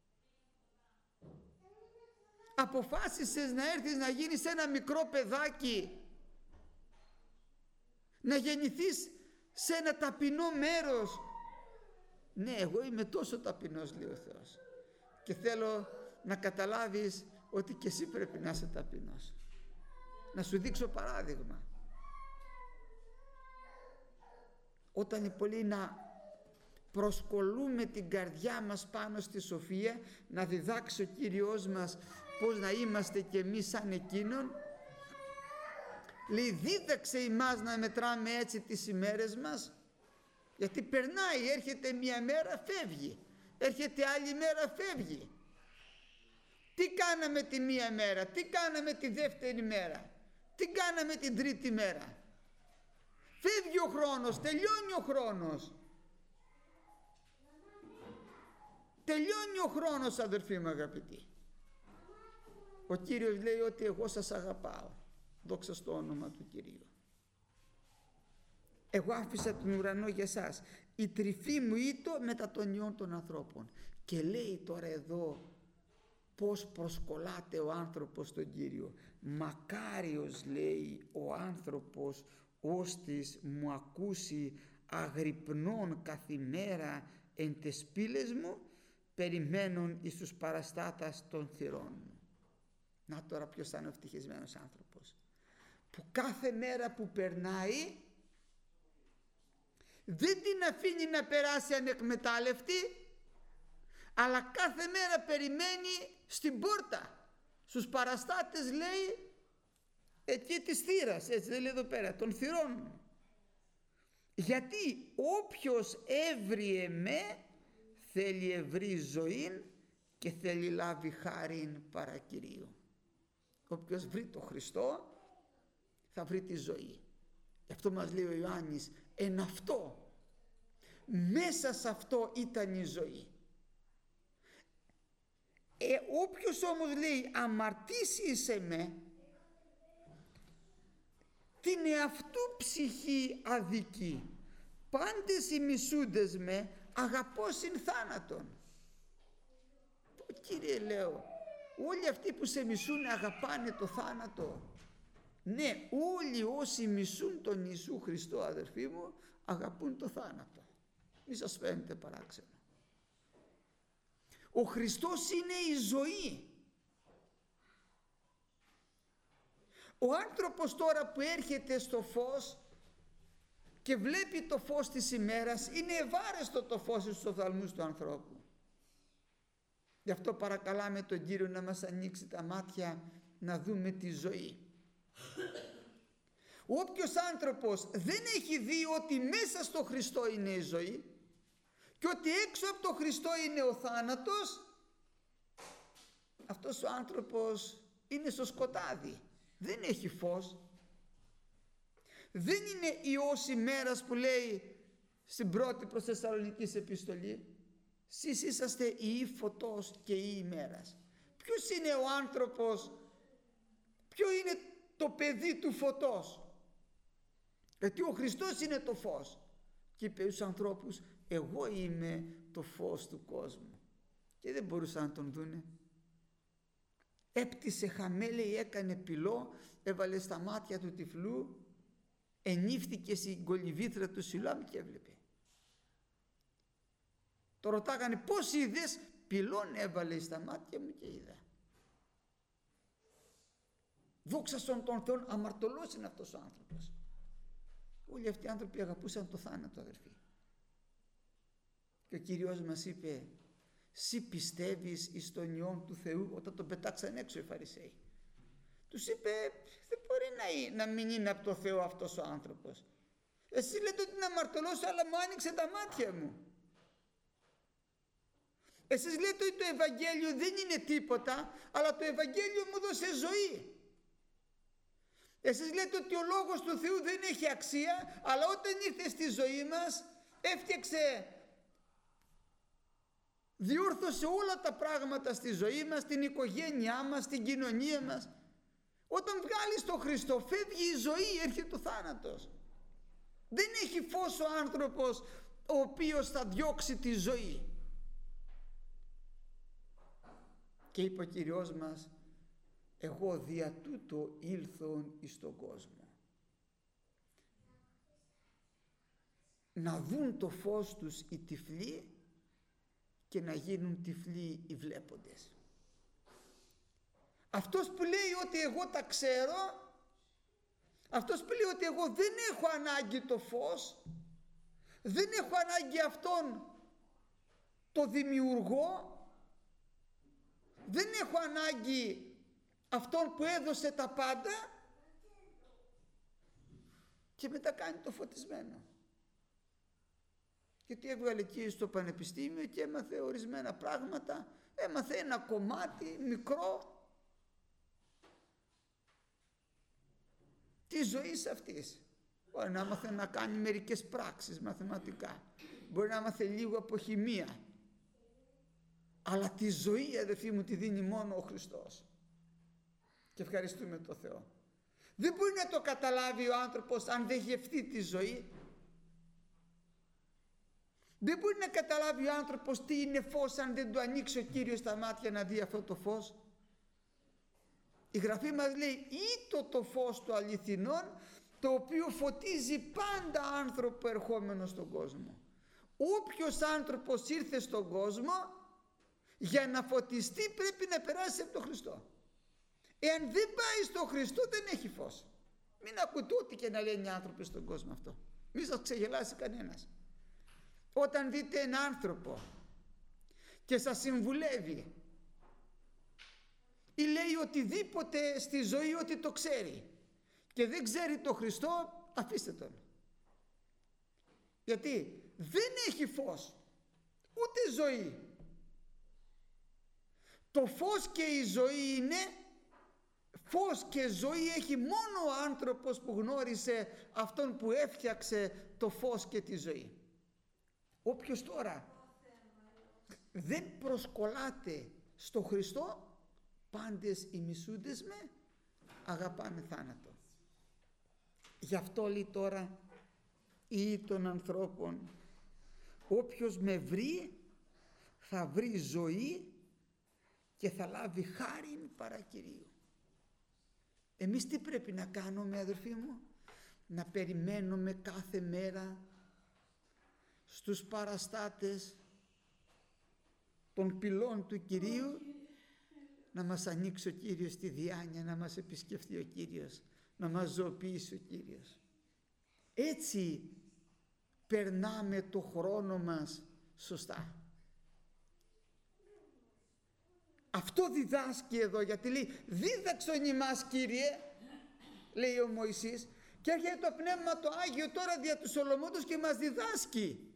αποφάσισες να έρθεις να γίνεις ένα μικρό παιδάκι, να γεννηθείς σε ένα ταπεινό μέρος. Ναι, εγώ είμαι τόσο ταπεινός, λέει ο Θεός, και θέλω να καταλάβεις ότι και εσύ πρέπει να είσαι ταπεινός. Να σου δείξω παράδειγμα. Όταν οι πολλοί να προσκολούμε την καρδιά μας πάνω στη σοφία, να διδάξει ο Κύριος μας πώς να είμαστε και εμείς σαν Εκείνον, λέει, δίδαξε ημάς να μετράμε έτσι τις ημέρες μας, γιατί περνάει, έρχεται μια μέρα, φεύγει, έρχεται άλλη μέρα, φεύγει. Τι κάναμε τη μία μέρα, τι κάναμε τη δεύτερη μέρα, τι κάναμε την τρίτη μέρα? Φεύγει ο χρόνος, τελειώνει ο χρόνος. Τελειώνει ο χρόνος, αδερφοί μου αγαπητοί. Ο Κύριος λέει ότι εγώ σας αγαπάω. Δόξα στο όνομα του Κυρίου. Εγώ άφησα τον ουρανό για σας. Η τρυφή μου ήτο μετά των ιών των ανθρώπων. Και λέει τώρα εδώ πώς προσκολάται ο άνθρωπος στον Κύριο. Μακάριος, λέει, ο άνθρωπος ώστις μου ακούσει αγρυπνών καθημέρα εν τες πύλες μου, περιμένουν εις τους παραστάτας των θυρών μου. Να τώρα ποιος θα είναι ο ευτυχισμένος άνθρωπος, που κάθε μέρα που περνάει δεν την αφήνει να περάσει ανεκμετάλλευτη, αλλά κάθε μέρα περιμένει στην πόρτα, στους παραστάτες, λέει, εκεί της θύρας, έτσι δεν λέει εδώ πέρα, των θυρών μου. Γιατί όποιος έβριε με θέλει ευρύ ζωήν και θέλει λάβει χάριν παρά Κυρίου. Όποιος βρει το Χριστό θα βρει τη ζωή. Γι' αυτό μας λέει ο Ιωάννης, εν αυτό, μέσα σε αυτό ήταν η ζωή. Ε, όποιος όμως λέει αμαρτήσει σε με, την εαυτού ψυχή αδική, πάντες οι μισούντες με αγαπώ συν θάνατον. Κύριε, λέω, όλοι αυτοί που σε μισούν αγαπάνε το θάνατο. Ναι, όλοι όσοι μισούν τον Ιησού Χριστό, αδερφοί μου, αγαπούν το θάνατο. Μη σας φαίνεται παράξενο. Ο Χριστός είναι η ζωή. Ο άνθρωπος τώρα που έρχεται στο φως και βλέπει το φως της ημέρας, είναι ευάρεστο το φως στους οφθαλμούς του ανθρώπου. Γι' αυτό παρακαλάμε τον Κύριο να μας ανοίξει τα μάτια να δούμε τη ζωή. Όποιος άνθρωπος δεν έχει δει ότι μέσα στο Χριστό είναι η ζωή και ότι έξω από το Χριστό είναι ο θάνατος, αυτός ο άνθρωπος είναι στο σκοτάδι, δεν έχει φως. Δεν είναι ιός ημέρας που λέει στην πρώτη προς Θεσσαλονικής επιστολή, σεις είσαστε ιοί φωτός και ιοί ημέρας. Ποιος είναι ο άνθρωπος, ποιο είναι το παιδί του φωτός? Γιατί ο Χριστός είναι το φως και είπε στους ανθρώπους, εγώ είμαι το φως του κόσμου, και δεν μπορούσαν να τον δούνε. Έπτυσε χαμέλη, έκανε πυλό, έβαλε στα μάτια του τυφλού, ενύφθηκε στην κολυβήθρα του Σιλάμ και έβλεπε. Το ρωτάγανε πώς είδες? Πυλόν έβαλε στα μάτια μου και είδα. Δόξα στον τον Θεόν, αμαρτωλός είναι αυτός ο άνθρωπος. Όλοι αυτοί οι άνθρωποι αγαπούσαν το θάνατο, αδερφοί. Και ο Κύριος μας είπε, «Συ πιστεύεις εις τον Υιόν του Θεού?» Όταν τον πετάξαν έξω οι Φαρισαίοι, τους είπε, δεν μπορεί να, να μην είναι από το Θεό αυτός ο άνθρωπος. Εσείς λέτε ότι είναι αμαρτωλός, αλλά μου άνοιξε τα μάτια μου. Εσείς λέτε ότι το Ευαγγέλιο δεν είναι τίποτα, αλλά το Ευαγγέλιο μου δώσε ζωή. Εσείς λέτε ότι ο Λόγος του Θεού δεν έχει αξία, αλλά όταν ήρθε στη ζωή μας έφτιαξε, διόρθωσε όλα τα πράγματα στη ζωή μας, την οικογένειά μας, την κοινωνία μας. Όταν βγάλεις τον Χριστό φεύγει η ζωή, έρχεται ο θάνατος. Δεν έχει φως ο άνθρωπος ο οποίος θα διώξει τη ζωή. Και είπε ο Κύριος μας, εγώ δια τούτο ήλθον εις τον κόσμο. Να δουν το φως τους οι τυφλοί και να γίνουν τυφλοί οι βλέποντες. Αυτός που λέει ότι εγώ τα ξέρω, αυτός που λέει ότι εγώ δεν έχω ανάγκη το φως, δεν έχω ανάγκη αυτόν το δημιουργό, δεν έχω ανάγκη αυτόν που έδωσε τα πάντα, και μετά κάνει το φωτισμένο. Γιατί έβγαλε εκεί στο πανεπιστήμιο και έμαθε ορισμένα πράγματα, έμαθε ένα κομμάτι μικρό της ζωής αυτής. Μπορεί να μάθε να κάνει μερικές πράξεις μαθηματικά, μπορεί να μάθε λίγο από χημεία, αλλά τη ζωή, αδελφοί μου, τη δίνει μόνο ο Χριστός. Και ευχαριστούμε τον Θεό. Δεν μπορεί να το καταλάβει ο άνθρωπος αν δεν γευτεί τη ζωή. Δεν μπορεί να καταλάβει ο άνθρωπος τι είναι φως αν δεν του ανοίξει ο Κύριος τα μάτια να δει αυτό το φως. Η Γραφή μας λέει, ήτο το φως του αληθινών, το οποίο φωτίζει πάντα άνθρωπο ερχόμενο στον κόσμο. Όποιος άνθρωπος ήρθε στον κόσμο, για να φωτιστεί πρέπει να περάσει από τον Χριστό. Εάν δεν πάει στον Χριστό δεν έχει φως. Μην ακούτε ό,τι και να λένε οι άνθρωποι στον κόσμο αυτό. Μην σας ξεγελάσει κανένας. Όταν δείτε έναν άνθρωπο και σας συμβουλεύει ή λέει οτιδήποτε στη ζωή ότι το ξέρει και δεν ξέρει το Χριστό, αφήστε τον. Γιατί δεν έχει φως, ούτε ζωή. Το φως και η ζωή είναι, φως και ζωή έχει μόνο ο άνθρωπος που γνώρισε αυτόν που έφτιαξε το φως και τη ζωή. Όποιος τώρα δεν προσκολάται στο Χριστό πάντες οι μισούντες με αγαπάνε θάνατο. Γι' αυτό λέει τώρα ή των ανθρώπων, όποιος με βρει θα βρει ζωή και θα λάβει χάριν παρά Κυρίου. Εμείς τι πρέπει να κάνουμε, αδερφοί μου? Να περιμένουμε κάθε μέρα στους παραστάτες των πυλών του Κυρίου να μας ανοίξει ο Κύριος τη διάνοια, να μας επισκεφτεί ο Κύριος, να μας ζωοποιήσει ο Κύριος. Έτσι περνάμε το χρόνο μας σωστά. Αυτό διδάσκει εδώ, γιατί λέει δίδαξον ημάς Κύριε, λέει ο Μωυσής, και έρχεται το Πνεύμα το Άγιο τώρα δια του Σολομώντος και μας διδάσκει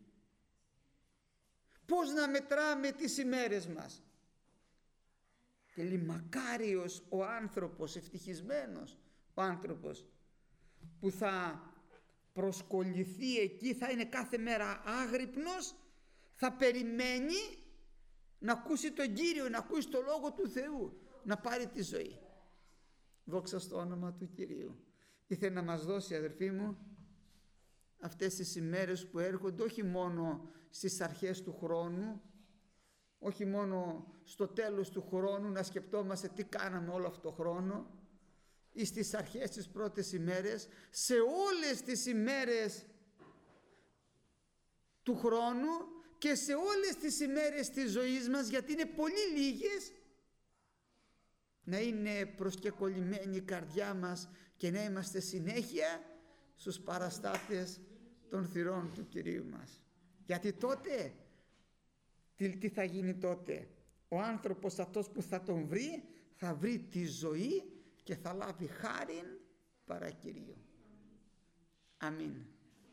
πώς να μετράμε τις ημέρες μας. Και λέει μακάριος ο άνθρωπος, ευτυχισμένος ο άνθρωπος που θα προσκολληθεί εκεί, θα είναι κάθε μέρα άγρυπνος, θα περιμένει να ακούσει τον Κύριο, να ακούσει το Λόγο του Θεού, να πάρει τη ζωή. Δόξα στο όνομα του Κυρίου. Ήθελε να μας δώσει, αδερφοί μου, αυτές τις ημέρες που έρχονται, όχι μόνο στις αρχές του χρόνου, όχι μόνο στο τέλος του χρόνου να σκεπτόμαστε τι κάναμε όλο αυτό το χρόνο, ή στις αρχές τις πρώτες ημέρες, σε όλες τις ημέρες του χρόνου και σε όλες τις ημέρες της ζωής μας, γιατί είναι πολύ λίγες, να είναι προσκεκολλημένη η καρδιά μας και να είμαστε συνέχεια στους παραστάτες των θυρών του Κυρίου μας. Γιατί τότε, τι, τι θα γίνει τότε? Ο άνθρωπος αυτός που θα τον βρει, θα βρει τη ζωή και θα λάβει χάριν παρά Κυρίου. Αμήν.